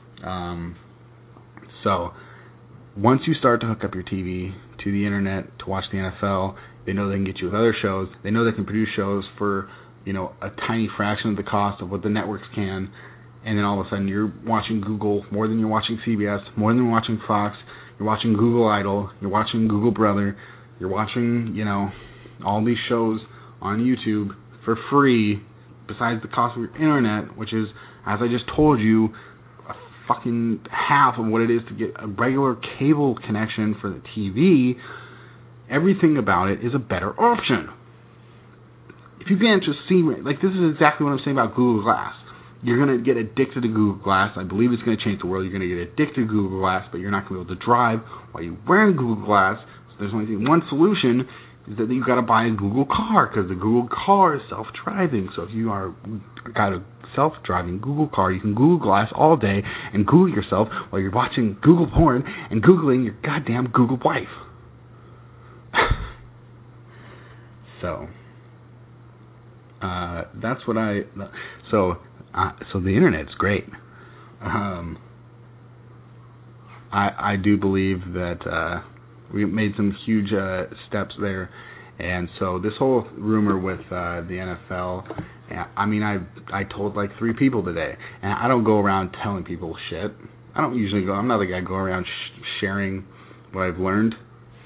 So once you start to hook up your TV to the internet to watch the NFL, they know they can get you with other shows. They know they can produce shows for, a tiny fraction of the cost of what the networks can. And then all of a sudden you're watching Google more than you're watching CBS, more than you're watching Fox. You're watching Google Idol. You're watching Google Brother. You're watching, all these shows on YouTube for free, besides the cost of your internet, which is, as I just told you, a fucking half of what it is to get a regular cable connection for the TV. Everything about it is a better option. If you can't just see, this is exactly what I'm saying about Google Glass. You're going to get addicted to Google Glass. I believe it's going to change the world. You're going to get addicted to Google Glass, but you're not going to be able to drive while you're wearing Google Glass. So there's only one solution, is that you've got to buy a Google car, because the Google car is self-driving. So if you got a self-driving Google car, you can Google Glass all day and Google yourself while you're watching Google porn and Googling your goddamn Google wife. So that's what so the internet's great. I do believe that we made some huge steps there, and so this whole rumor with the NFL, I told like 3 people today, and I don't go around telling people shit. I'm not the guy go around sharing what I've learned.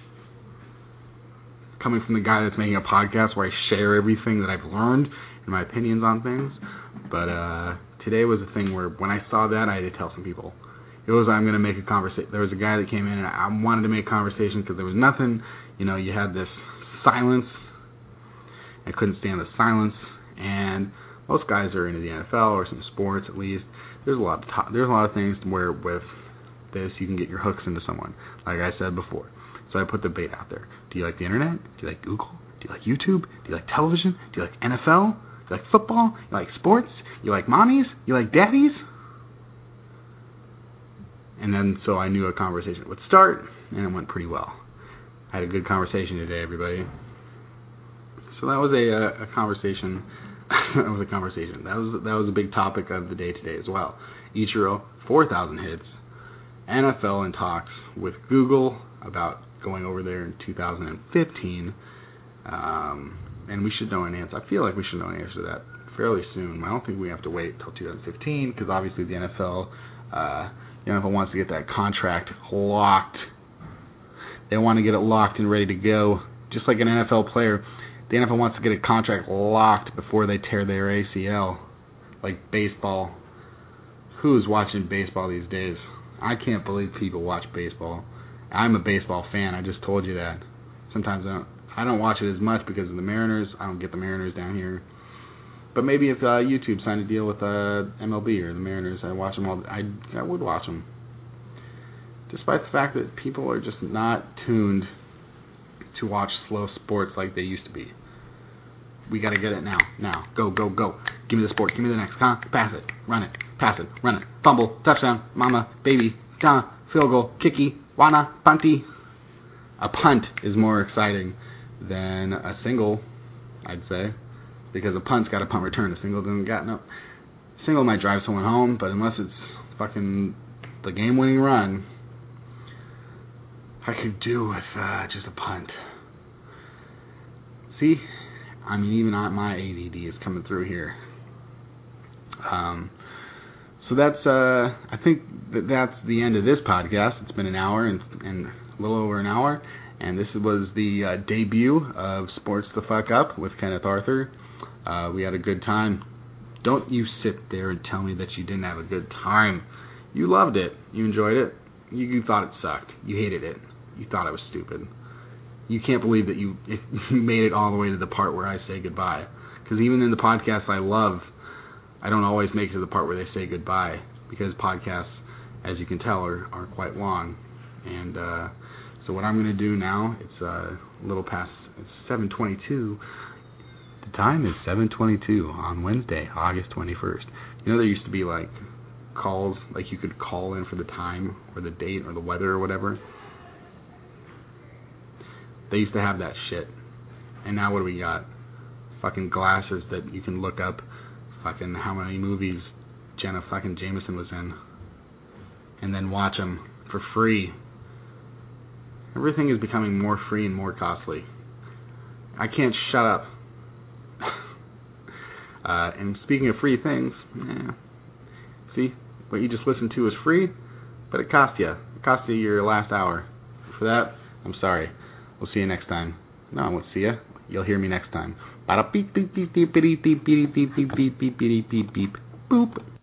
Coming from the guy that's making a podcast where I share everything that I've learned and my opinions on things. But today was a thing where when I saw that, I had to tell some people. I'm going to make a conversation. There was a guy that came in and I wanted to make conversation because there was nothing. You had this silence. I couldn't stand the silence. And most guys are into the NFL or some sports at least. There's a lot of things where with this you can get your hooks into someone, like I said before. So I put the bait out there. Do you like the internet? Do you like Google? Do you like YouTube? Do you like television? Do you like NFL? Do you like football? You like sports? You like mommies? You like daddies? And then so I knew a conversation would start, and it went pretty well. I had a good conversation today, everybody. So that was a conversation. That was a conversation. That was a big topic of the day today as well. Ichiro, 4,000 hits. NFL in talks with Google about going over there in 2015, and we should know an answer. I feel like we should know an answer to that fairly soon. I don't think we have to wait until 2015, because obviously the NFL wants to get that contract locked. They want to get it locked and ready to go, just like an NFL player. The NFL wants to get a contract locked before they tear their ACL, like baseball. Who's watching baseball these days? I can't believe people watch baseball. I'm a baseball fan. I just told you that. Sometimes I don't watch it as much because of the Mariners. I don't get the Mariners down here. But maybe if YouTube signed a deal with MLB or the Mariners, I watch them all. I would watch them. Despite the fact that people are just not tuned to watch slow sports like they used to be. We got to get it now. Now. Go, go, go. Give me the sport. Give me the next. Pass it. Run it. Pass it. Run it. Fumble. Touchdown. Mama. Baby. Field goal. Kicky. Wana. Punty. A punt is more exciting than a single, I'd say. Because a punt's got a punt return. A single doesn't got no. Single might drive someone home, but unless it's fucking the game-winning run, I could do with just a punt. See? I mean, even my ADD is coming through here. So that's, I think that's the end of this podcast. It's been an hour and a little over an hour. And this was the debut of Sports the Fuck Up with Kenneth Arthur. We had a good time. Don't you sit there and tell me that you didn't have a good time. You loved it. You enjoyed it. You thought it sucked. You hated it. You thought it was stupid. You can't believe that you made it all the way to the part where I say goodbye. Because even in the podcasts I love, I don't always make it to the part where they say goodbye. Because podcasts, as you can tell, are quite long. And so what I'm going to do now, it's a little past, it's 7:22. The time is 7:22 on Wednesday, August 21st. You know, there used to be like calls, like you could call in for the time or the date or the weather or whatever. They used to have that shit. And now what do we got? Fucking glasses that you can look up fucking how many movies Jenna fucking Jameson was in. And then watch them for free. Everything is becoming more free and more costly. I can't shut up. And speaking of free things, see, what you just listened to is free. But it cost you. It cost you your last hour. For that, I'm sorry. We'll see you next time. No, I won't see you. You'll hear me next time. Beep beep beep beep beep beep beep beep beep beep beep beep beep beep. Boop.